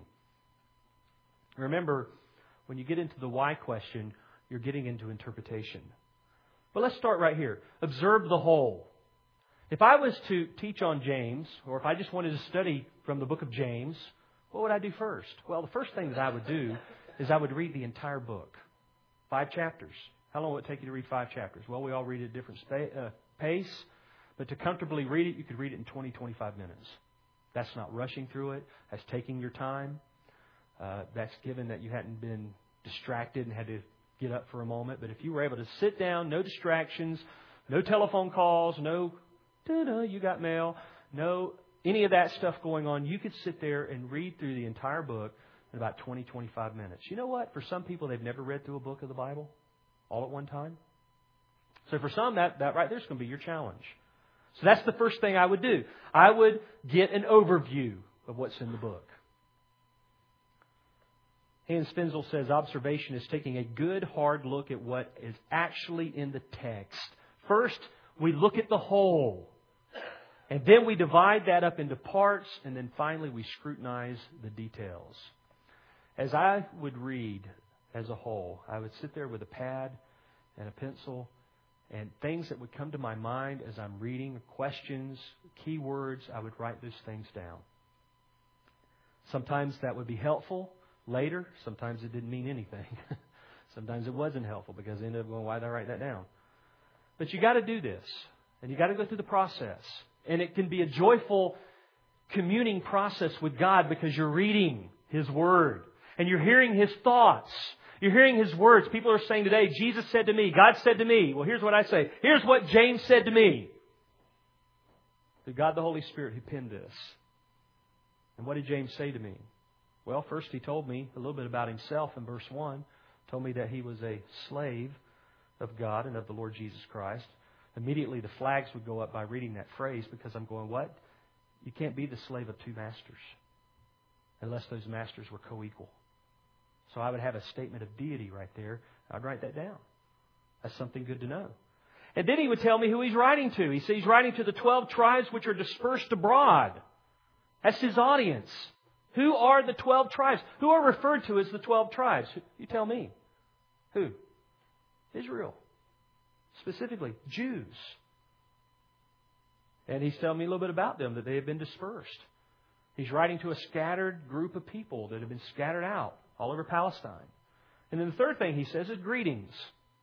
Remember, when you get into the why question, you're getting into interpretation. But let's start right here. Observe the whole. If I was to teach on James, or if I just wanted to study from the book of James, what would I do first? Well, the first thing that I would do is I would read the entire book. 5 chapters. How long would it take you to read 5 chapters? Well, we all read at a different pace. But to comfortably read it, you could read it in 20, 25 minutes. That's not rushing through it. That's taking your time. That's given that you hadn't been distracted and had to get up for a moment. But if you were able to sit down, no distractions, no telephone calls, no, you got mail, no, any of that stuff going on, you could sit there and read through the entire book in about 20, 25 minutes. You know what? For some people, they've never read through a book of the Bible all at one time. So for some, that right there is going to be your challenge. So that's the first thing I would do. I would get an overview of what's in the book. Hans Spinzel says observation is taking a good hard look at what is actually in the text. First, we look at the whole. And then we divide that up into parts. And then finally, we scrutinize the details. As I would read as a whole, I would sit there with a pad and a pencil And things that would come to my mind as I'm reading, questions, keywords, I would write those things down. Sometimes that would be helpful later. Sometimes it didn't mean anything. Sometimes it wasn't helpful because I ended up going, why did I write that down? But you got to do this. And you got to go through the process. And it can be a joyful communing process with God because you're reading His Word. And you're hearing His thoughts. You're hearing His words. People are saying today, Jesus said to me, God said to me. Well, here's what I say. Here's what James said to me. To God the Holy Spirit who penned this. And what did James say to me? Well, first he told me a little bit about himself in verse 1. Told me that he was a slave of God and of the Lord Jesus Christ. Immediately the flags would go up by reading that phrase because I'm going, what? You can't be the slave of two masters unless those masters were co-equal. So I would have a statement of deity right there. I'd write that down. That's something good to know. And then he would tell me who he's writing to. He says he's writing to the 12 tribes which are dispersed abroad. That's his audience. Who are the 12 tribes? Who are referred to as the 12 tribes? You tell me. Who? Israel. Specifically, Jews. And he's telling me a little bit about them, that they have been dispersed. He's writing to a scattered group of people that have been scattered out all over Palestine. And then the third thing he says is greetings.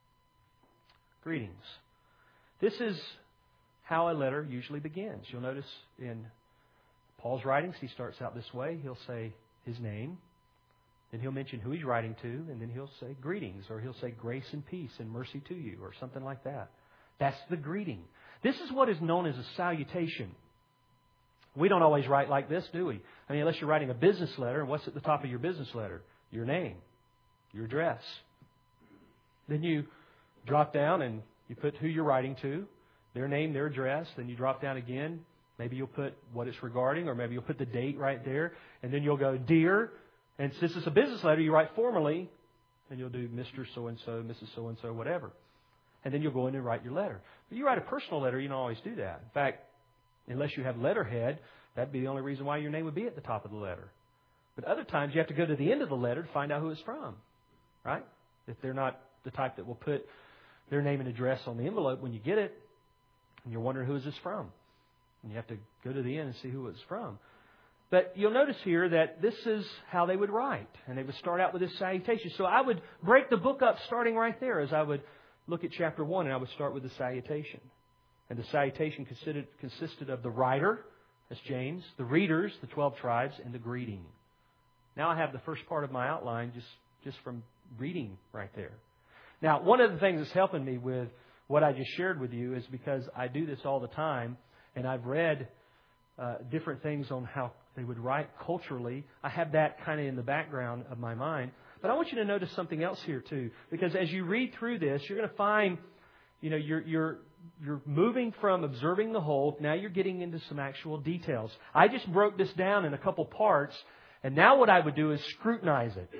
Greetings. This is how a letter usually begins. You'll notice in Paul's writings, he starts out this way. He'll say his name. Then he'll mention who he's writing to. And then he'll say greetings. Or he'll say grace and peace and mercy to you. Or something like that. That's the greeting. This is what is known as a salutation. We don't always write like this, do we? I mean, unless you're writing a business letter. And what's at the top of your business letter? Your name. Your address. Then you drop down and you put who you're writing to. Their name, their address. Then you drop down again. Maybe you'll put what it's regarding, or maybe you'll put the date right there. And then you'll go, Dear. And since it's a business letter, you write formally. And you'll do Mr. So-and-so, Mrs. So-and-so, whatever. And then you'll go in and write your letter. But you write a personal letter, you don't always do that. In fact, unless you have letterhead, that'd be the only reason why your name would be at the top of the letter. But other times you have to go to the end of the letter to find out who it's from. Right? If they're not the type that will put their name and address on the envelope when you get it, and you're wondering who is this from. And you have to go to the end and see who it's from. But you'll notice here that this is how they would write. And they would start out with this salutation. So I would break the book up starting right there as I would look at chapter 1, and I would start with the salutation. And the salutation consisted of the writer, that's James, the readers, the 12 tribes, and the greeting. Now I have the first part of my outline just from reading right there. Now, one of the things that's helping me with what I just shared with you is because I do this all the time, and I've read different things on how they would write culturally. I have that kind of in the background of my mind. But I want you to notice something else here too, because as you read through this, you're going to find, you're moving from observing the whole. Now you're getting into some actual details. I just broke this down in a couple parts, and now what I would do is scrutinize it.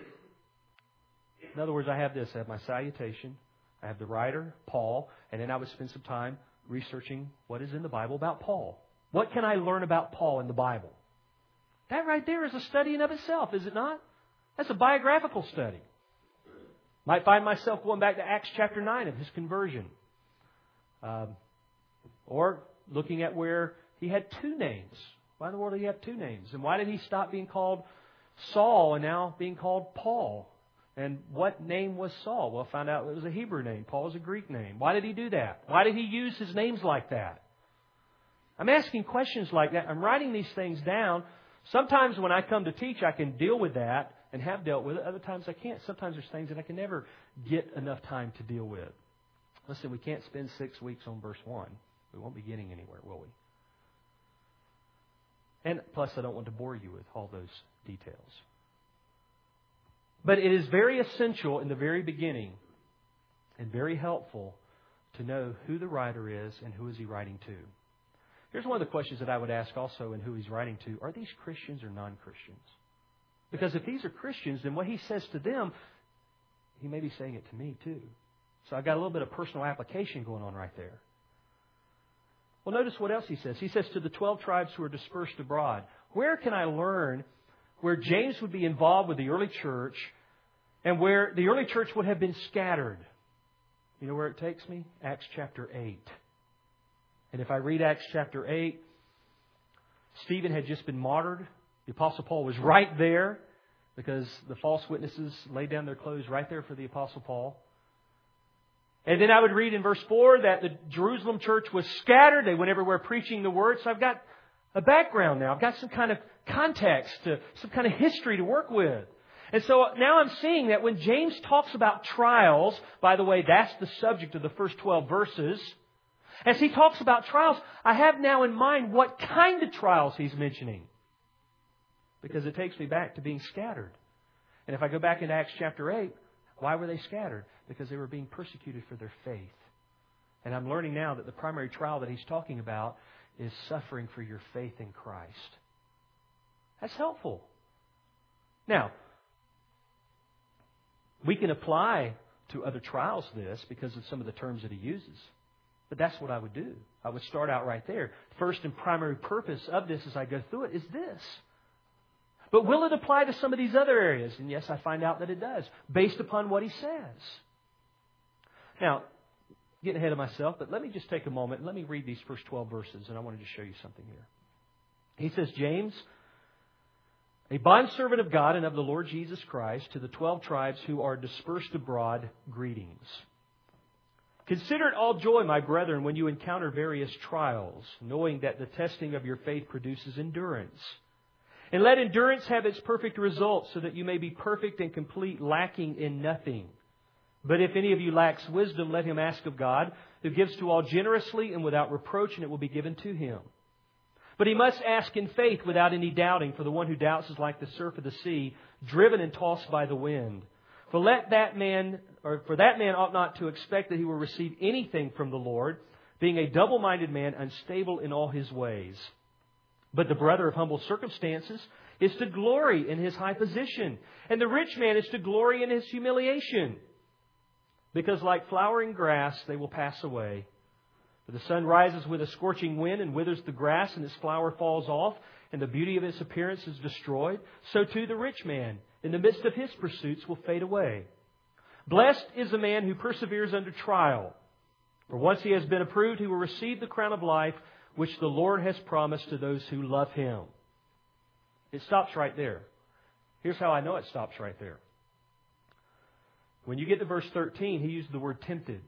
In other words, I have this. I have my salutation. I have the writer, Paul, and then I would spend some time researching what is in the Bible about Paul. What can I learn about Paul in the Bible? That right there is a study in of itself, is it not? That's a biographical study. Might find myself going back to Acts chapter 9 of his conversion. Or looking at where he had two names. Why in the world did he have two names? And why did he stop being called Saul and now being called Paul? And what name was Saul? Well, I found out it was a Hebrew name. Paul is a Greek name. Why did he do that? Why did he use his names like that? I'm asking questions like that. I'm writing these things down. Sometimes when I come to teach, I can deal with that and have dealt with it. Other times I can't. Sometimes there's things that I can never get enough time to deal with. Listen, we can't spend 6 weeks on verse 1. We won't be getting anywhere, will we? And plus, I don't want to bore you with all those details. But it is very essential in the very beginning and very helpful to know who the writer is and who is he writing to. Here's one of the questions that I would ask also in who he's writing to. Are these Christians or non-Christians? Because if these are Christians, then what he says to them, he may be saying it to me too. So I've got a little bit of personal application going on right there. Well, notice what else he says. He says to the 12 tribes who are dispersed abroad. Where can I learn where James would be involved with the early church and where the early church would have been scattered? You know where it takes me? Acts chapter 8. And if I read Acts chapter 8, Stephen had just been martyred. The Apostle Paul was right there because the false witnesses laid down their clothes right there for the Apostle Paul. And then I would read in verse 4 that the Jerusalem church was scattered. They went everywhere preaching the Word. So I've got a background now. I've got some kind of context, some kind of history to work with. And so now I'm seeing that when James talks about trials, by the way, that's the subject of the first 12 verses. As he talks about trials, I have now in mind what kind of trials he's mentioning. Because it takes me back to being scattered. And if I go back into Acts chapter 8, why were they scattered? Because they were being persecuted for their faith. And I'm learning now that the primary trial that he's talking about is suffering for your faith in Christ. That's helpful. Now, we can apply to other trials this because of some of the terms that he uses. But that's what I would do. I would start out right there. First and primary purpose of this as I go through it is this. But will it apply to some of these other areas? And yes, I find out that it does, based upon what he says. Now, getting ahead of myself, but let me just take a moment and let me read these first 12 verses, and I wanted to show you something here. He says, James, a bondservant of God and of the Lord Jesus Christ, to the 12 tribes who are dispersed abroad, greetings. Consider it all joy, my brethren, when you encounter various trials, knowing that the testing of your faith produces endurance. And let endurance have its perfect result, so that you may be perfect and complete, lacking in nothing. But if any of you lacks wisdom, let him ask of God, who gives to all generously and without reproach, and it will be given to him. But he must ask in faith without any doubting, for the one who doubts is like the surf of the sea, driven and tossed by the wind. For that man ought not to expect that he will receive anything from the Lord, being a double-minded man, unstable in all his ways. But the brother of humble circumstances is to glory in his high position, and the rich man is to glory in his humiliation. Because like flowering grass, they will pass away. For the sun rises with a scorching wind and withers the grass, and its flower falls off, and the beauty of its appearance is destroyed. So too the rich man, in the midst of his pursuits, will fade away. Blessed is the man who perseveres under trial. For once he has been approved, he will receive the crown of life, which the Lord has promised to those who love Him. It stops right there. Here's how I know it stops right there. When you get to verse 13, he used the word tempted.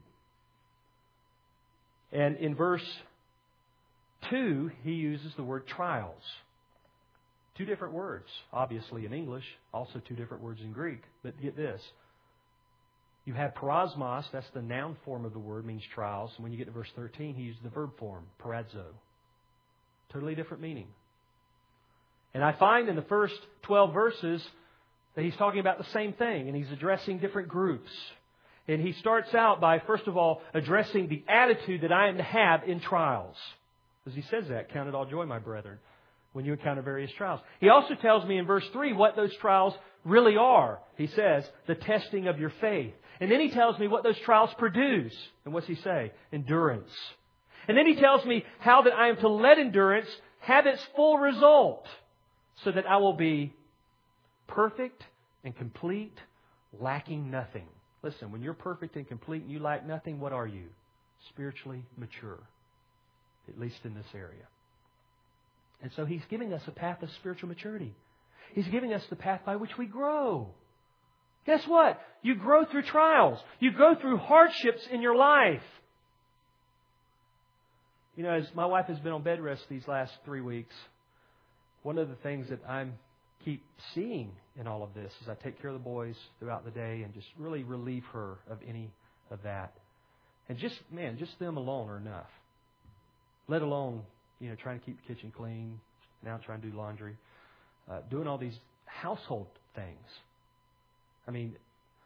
And in verse 2, he uses the word trials. Two different words, obviously in English, also two different words in Greek. But get this. You have parasmos, that's the noun form of the word, means trials. And when you get to verse 13, he used the verb form, paradzo. Totally different meaning. And I find in the first 12 verses that he's talking about the same thing, and he's addressing different groups. And he starts out by, first of all, addressing the attitude that I am to have in trials. As he says that, count it all joy, my brethren, when you encounter various trials. He also tells me in verse 3 what those trials really are. He says, the testing of your faith. And then he tells me what those trials produce. And what's he say? Endurance. And then he tells me how that I am to let endurance have its full result, so that I will be perfect and complete, lacking nothing. Listen, when you're perfect and complete and you lack nothing, what are you? Spiritually mature. At least in this area. And so he's giving us a path of spiritual maturity. He's giving us the path by which we grow. Guess what? You grow through trials. You go through hardships in your life. You know, as my wife has been on bed rest these last 3 weeks, one of the things that I keep seeing in all of this is I take care of the boys throughout the day and just really relieve her of any of that. And just them alone are enough. Let alone, trying to keep the kitchen clean, now trying to do laundry, doing all these household things. I mean,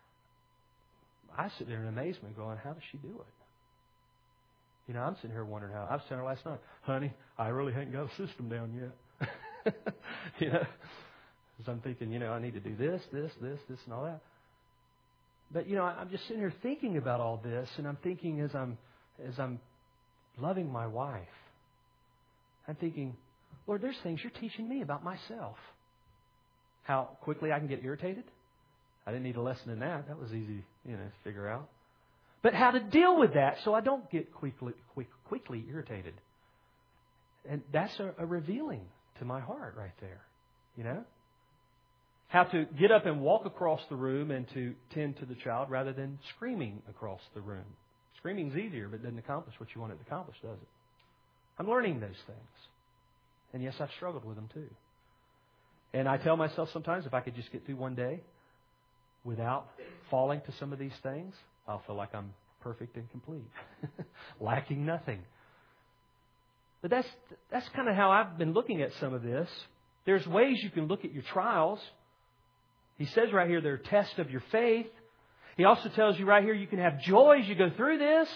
I sit there in amazement going, how does she do it? I'm sitting here wondering how. I was telling her last night, honey, I really haven't got a system down yet. Because I'm thinking, I need to do this, and all that. But, I'm just sitting here thinking about all this, and I'm thinking as I'm loving my wife, I'm thinking, Lord, there's things you're teaching me about myself. How quickly I can get irritated. I didn't need a lesson in that. That was easy, to figure out. but how to deal with that so I don't get quickly irritated. And that's a revealing to my heart right there, you know? How to get up and walk across the room and to tend to the child rather than screaming across the room. Screaming's easier, but doesn't accomplish what you want it to accomplish, does it? I'm learning those things. And yes, I've struggled with them too. And I tell myself sometimes if I could just get through one day without falling to some of these things, I'll feel like I'm perfect and complete, lacking nothing. But that's kind of how I've been looking at some of this. There's ways you can look at your trials. He says right here, they're a test of your faith. He also tells you right here, you can have joy as you go through this.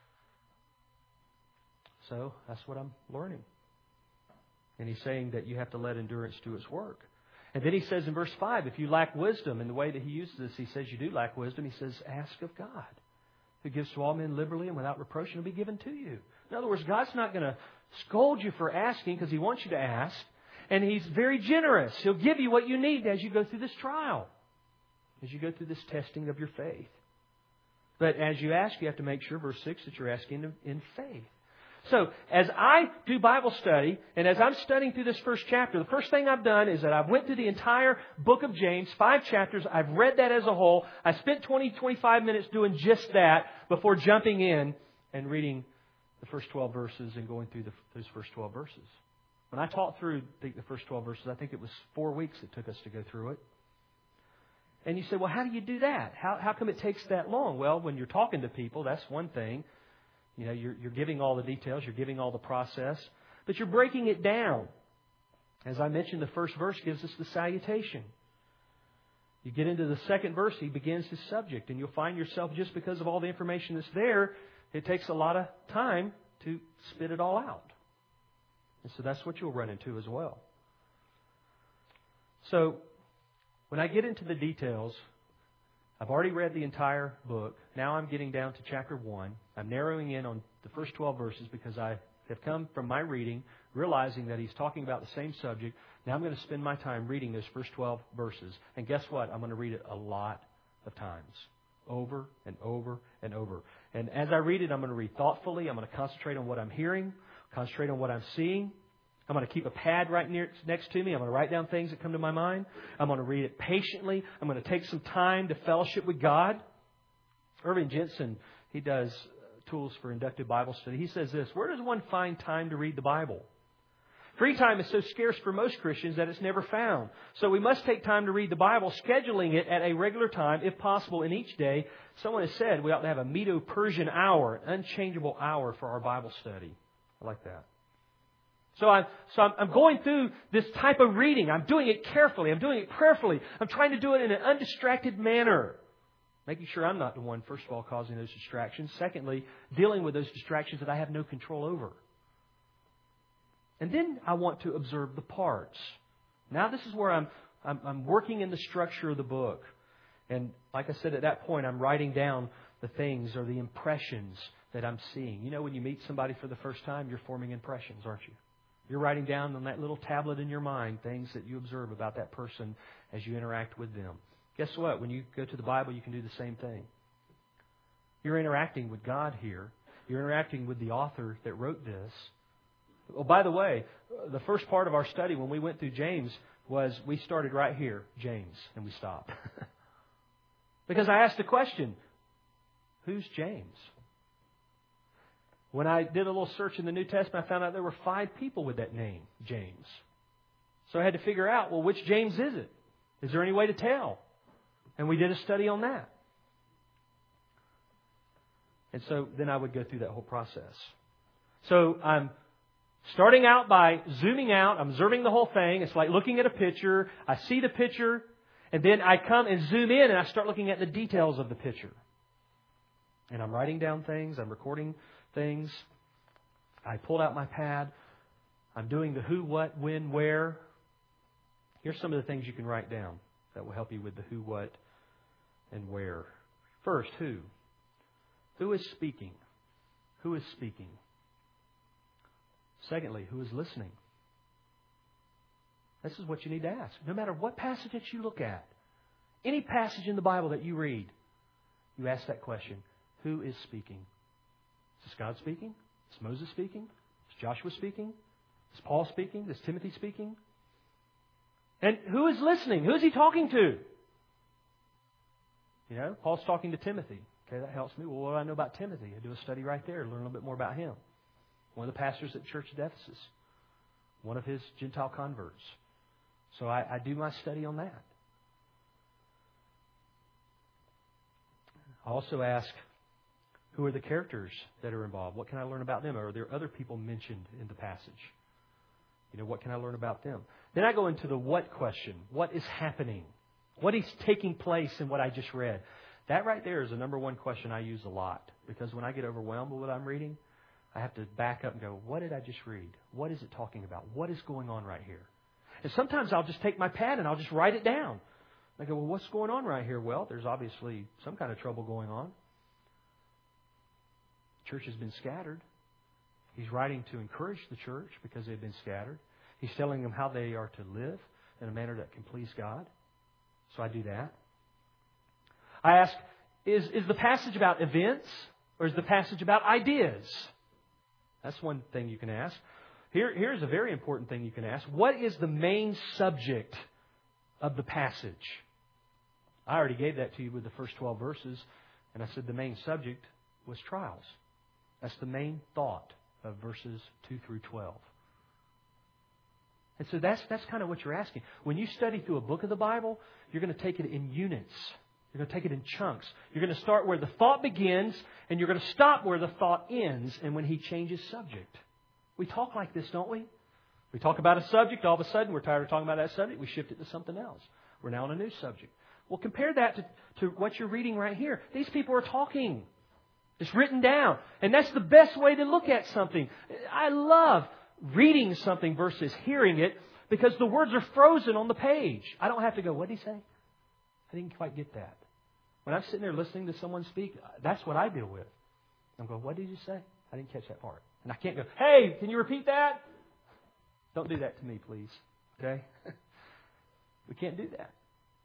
So that's what I'm learning. And he's saying that you have to let endurance do its work. And then he says in verse 5, if you lack wisdom, and the way that he uses this, he says you do lack wisdom. He says, ask of God, who gives to all men liberally and without reproach, and will be given to you. In other words, God's not going to scold you for asking because He wants you to ask. And He's very generous. He'll give you what you need as you go through this trial, as you go through this testing of your faith. But as you ask, you have to make sure, verse 6, that you're asking in faith. So, as I do Bible study, and as I'm studying through this first chapter, the first thing I've done is that I've went through the entire book of James, 5 chapters. I've read that as a whole. I spent 25 minutes doing just that before jumping in and reading the first 12 verses and going through those first 12 verses. When I taught through the first 12 verses, I think it was 4 weeks it took us to go through it. And you say, well, how do you do that? How come it takes that long? Well, when you're talking to people, that's one thing. You know, you're giving all the details, you're giving all the process, but you're breaking it down. As I mentioned, the first verse gives us the salutation. You get into the second verse, he begins his subject, and you'll find yourself, just because of all the information that's there, it takes a lot of time to spit it all out. And so that's what you'll run into as well. So, when I get into the details, I've already read the entire book. Now I'm getting down to chapter 1. I'm narrowing in on the first 12 verses because I have come from my reading, realizing that he's talking about the same subject. Now I'm going to spend my time reading those first 12 verses. And guess what? I'm going to read it a lot of times. Over and over and over. And as I read it, I'm going to read thoughtfully. I'm going to concentrate on what I'm hearing, concentrate on what I'm seeing. I'm going to keep a pad right next to me. I'm going to write down things that come to my mind. I'm going to read it patiently. I'm going to take some time to fellowship with God. Irving Jensen, he does tools for inductive Bible study. He says this, where does one find time to read the Bible? Free time is so scarce for most Christians that it's never found. So we must take time to read the Bible, scheduling it at a regular time, if possible, in each day. Someone has said we ought to have a Medo-Persian hour, an unchangeable hour for our Bible study. I like that. So I'm going through this type of reading. I'm doing it carefully. I'm doing it prayerfully. I'm trying to do it in an undistracted manner. Making sure I'm not the one, first of all, causing those distractions. Secondly, dealing with those distractions that I have no control over. And then I want to observe the parts. Now this is where I'm working in the structure of the book. And like I said, at that point, I'm writing down the things or the impressions that I'm seeing. You know, when you meet somebody for the first time, you're forming impressions, aren't you? You're writing down on that little tablet in your mind things that you observe about that person as you interact with them. Guess what? When you go to the Bible, you can do the same thing. You're interacting with God here. You're interacting with the author that wrote this. Oh, by the way, the first part of our study when we went through James was we started right here, James, and we stopped. Because I asked the question, who's James? When I did a little search in the New Testament, I found out there were 5 people with that name, James. So I had to figure out, well, which James is it? Is there any way to tell? And we did a study on that. And so then I would go through that whole process. So I'm starting out by zooming out. I'm observing the whole thing. It's like looking at a picture. I see the picture, and then I come and zoom in, and I start looking at the details of the picture. And I'm writing down things. I'm recording things. I pulled out my pad. I'm doing the who, what, when, where. Here's some of the things you can write down that will help you with the who, what, and where. First, who? Who is speaking? Who is speaking? Secondly, who is listening? This is what you need to ask. No matter what passage that you look at, any passage in the Bible that you read, you ask that question, Who is speaking? Is this God speaking? Is Moses speaking? Is Joshua speaking? Is Paul speaking? Is Timothy speaking? And who is listening? Who is he talking to? You know, Paul's talking to Timothy. Okay, that helps me. Well, what do I know about Timothy? I do a study right there, learn a little bit more about him. One of the pastors at the church at Ephesus. One of his Gentile converts. So I do my study on that. I also ask, who are the characters that are involved? What can I learn about them? Are there other people mentioned in the passage? You know, what can I learn about them? Then I go into the what question. What is happening? What is taking place in what I just read? That right there is the number one question I use a lot. Because when I get overwhelmed with what I'm reading, I have to back up and go, what did I just read? What is it talking about? What is going on right here? And sometimes I'll just take my pad and I'll just write it down. I go, well, what's going on right here? Well, there's obviously some kind of trouble going on. The church has been scattered. He's writing to encourage the church because they've been scattered. He's telling them how they are to live in a manner that can please God. So I do that. I ask, is the passage about events or is the passage about ideas? That's one thing you can ask. Here's a very important thing you can ask. What is the main subject of the passage? I already gave that to you with the first 12 verses, and I said the main subject was trials. That's the main thought of verses 2 through 12. And so that's kind of what you're asking. When you study through a book of the Bible, you're going to take it in units. You're going to take it in chunks. You're going to start where the thought begins, and you're going to stop where the thought ends, and when he changes subject. We talk like this, don't we? We talk about a subject, all of a sudden we're tired of talking about that subject, we shift it to something else. We're now on a new subject. Well, compare that to what you're reading right here. These people are talking. It's written down. And that's the best way to look at something. I love reading something versus hearing it because the words are frozen on the page. I don't have to go, what did he say? I didn't quite get that. When I'm sitting there listening to someone speak, that's what I deal with. I'm going, what did you say? I didn't catch that part. And I can't go, hey, can you repeat that? Don't do that to me, please. Okay? We can't do that.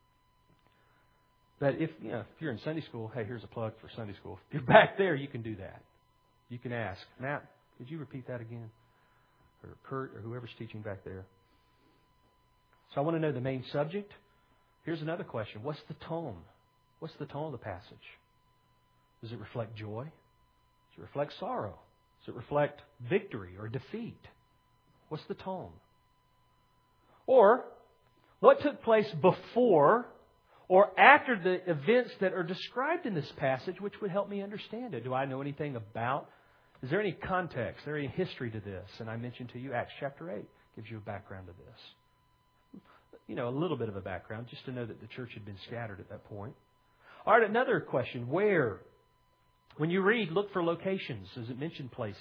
But if you're in Sunday school, hey, here's a plug for Sunday school. If you're back there, you can do that. You can ask, Matt, could you repeat that again? Or Kurt, or whoever's teaching back there. So I want to know the main subject. Here's another question. What's the tone? What's the tone of the passage? Does it reflect joy? Does it reflect sorrow? Does it reflect victory or defeat? What's the tone? Or, what took place before or after the events that are described in this passage, which would help me understand it? Do I know anything about? Is there any context? Is there any history to this? And I mentioned to you Acts chapter 8 gives you a background to this. A little bit of a background, just to know that the church had been scattered at that point. All right, another question. Where? When you read, look for locations. Does it mention places?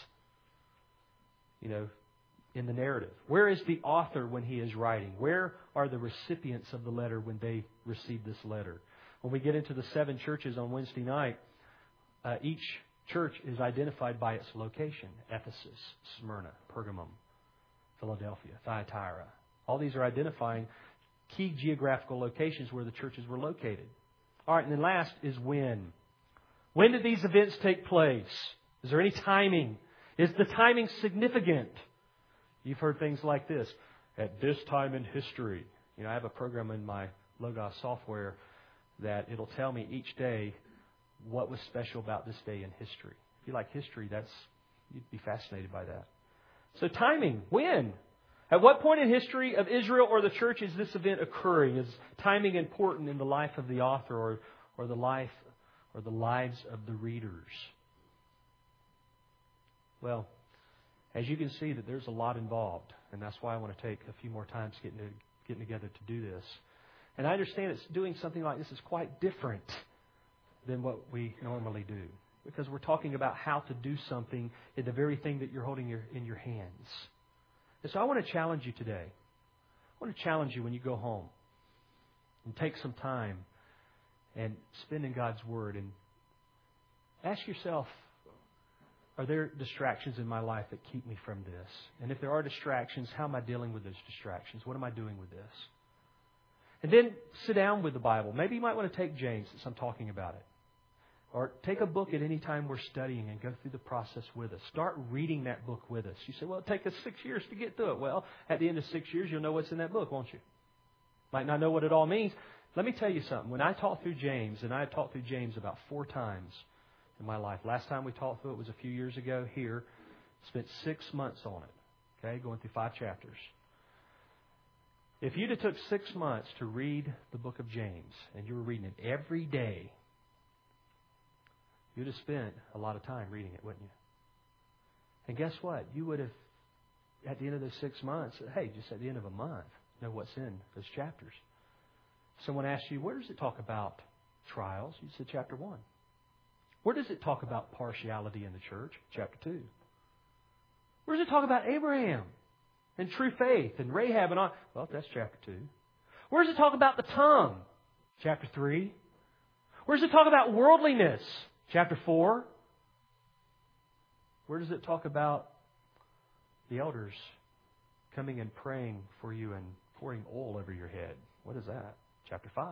In the narrative. Where is the author when he is writing? Where are the recipients of the letter when they receive this letter? When we get into the 7 churches on Wednesday night, each church is identified by its location. Ephesus, Smyrna, Pergamum, Philadelphia, Thyatira. All these are identifying key geographical locations where the churches were located. All right, and then last is when. When did these events take place? Is there any timing? Is the timing significant? You've heard things like this. At this time in history. I have a program in my Logos software that it'll tell me each day what was special about this day in history. If you like history, you'd be fascinated by that. So timing. When? At what point in history of Israel or the church is this event occurring? Is timing important in the life of the author or the life or the lives of the readers? Well, as you can see, that there's a lot involved, and that's why I want to take a few more times getting together to do this. And I understand doing something like this is quite different than what we normally do, because we're talking about how to do something in the very thing that you're holding in your hands. And so I want to challenge you today. I want to challenge you when you go home and take some time and spend in God's Word and ask yourself, are there distractions in my life that keep me from this? And if there are distractions, how am I dealing with those distractions? What am I doing with this? And then sit down with the Bible. Maybe you might want to take James since I'm talking about it. Or take a book at any time we're studying and go through the process with us. Start reading that book with us. You say, well, it'll take us 6 years to get through it. Well, at the end of 6 years, you'll know what's in that book, won't you? Might not know what it all means. Let me tell you something. When I taught through James, and I have taught through James about 4 times in my life. Last time we taught through it was a few years ago here. Spent 6 months on it. Okay, going through 5 chapters. If you'd have took 6 months to read the book of James, and you were reading it every day, you'd have spent a lot of time reading it, wouldn't you? And guess what? You would have, at the end of those 6 months, hey, just at the end of a month, know what's in those chapters. Someone asks you, where does it talk about trials? You said chapter 1. Where does it talk about partiality in the church? Chapter 2. Where does it talk about Abraham and true faith and Rahab and all? Well, that's chapter 2. Where does it talk about the tongue? Chapter 3. Where does it talk about worldliness? Chapter 4. Where does it talk about the elders coming and praying for you and pouring oil over your head? What is that? Chapter 5.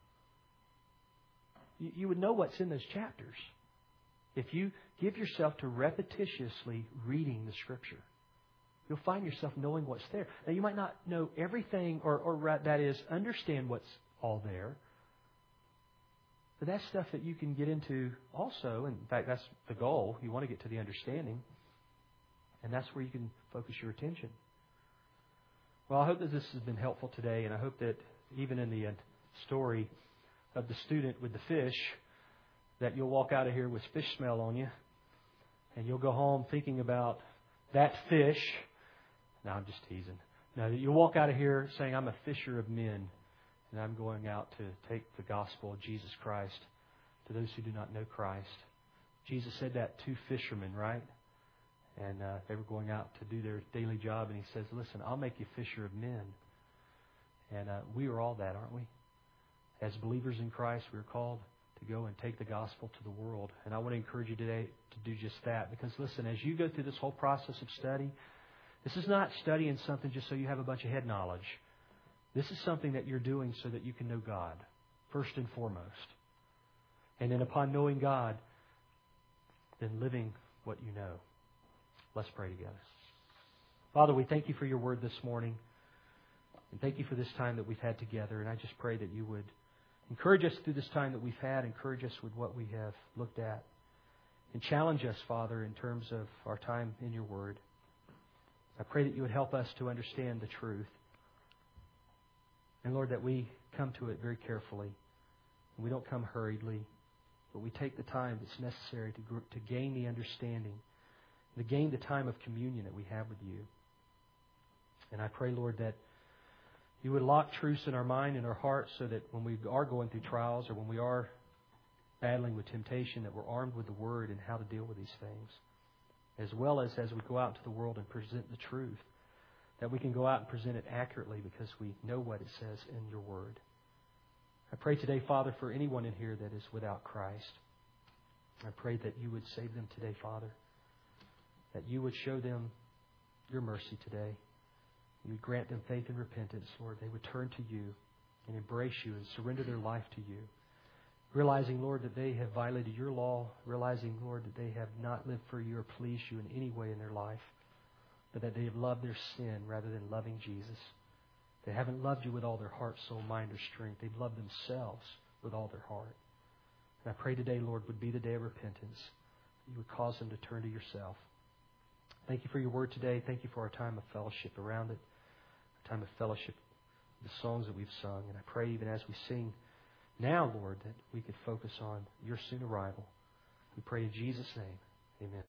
You would know what's in those chapters if you give yourself to repetitiously reading the Scripture. You'll find yourself knowing what's there. Now, you might not know everything, or that is, understand what's all there. But that's stuff that you can get into also. In fact, that's the goal. You want to get to the understanding. And that's where you can focus your attention. Well, I hope that this has been helpful today. And I hope that even in the story of the student with the fish, that you'll walk out of here with fish smell on you. And you'll go home thinking about that fish. No, I'm just teasing. No, you'll walk out of here saying, I'm a fisher of men. And I'm going out to take the gospel of Jesus Christ to those who do not know Christ. Jesus said that to fishermen, right? And they were going out to do their daily job. And He says, listen, I'll make you fisher of men. And we are all that, aren't we? As believers in Christ, we're called to go and take the gospel to the world. And I want to encourage you today to do just that. Because listen, as you go through this whole process of study, this is not studying something just so you have a bunch of head knowledge. This is something that you're doing so that you can know God, first and foremost. And then upon knowing God, then living what you know. Let's pray together. Father, we thank You for Your word this morning. And thank You for this time that we've had together. And I just pray that You would encourage us through this time that we've had. Encourage us with what we have looked at. And challenge us, Father, in terms of our time in Your word. I pray that You would help us to understand the truth. And Lord, that we come to it very carefully. And we don't come hurriedly, but we take the time that's necessary to gain the understanding, to gain the time of communion that we have with You. And I pray, Lord, that You would lock truths in our mind and our hearts so that when we are going through trials or when we are battling with temptation, that we're armed with the Word and how to deal with these things. As well as we go out into the world and present the truth, that we can go out and present it accurately because we know what it says in Your word. I pray today, Father, for anyone in here that is without Christ. I pray that You would save them today, Father. That You would show them Your mercy today. You would grant them faith and repentance, Lord. They would turn to You and embrace You and surrender their life to You. Realizing, Lord, that they have violated Your law. Realizing, Lord, that they have not lived for You or pleased You in any way in their life. But that they have loved their sin rather than loving Jesus. They haven't loved You with all their heart, soul, mind, or strength. They've loved themselves with all their heart. And I pray today, Lord, would be the day of repentance. You would cause them to turn to Yourself. Thank You for Your word today. Thank You for our time of fellowship around it. Our time of fellowship, the songs that we've sung. And I pray even as we sing now, Lord, that we could focus on Your soon arrival. We pray in Jesus' name. Amen.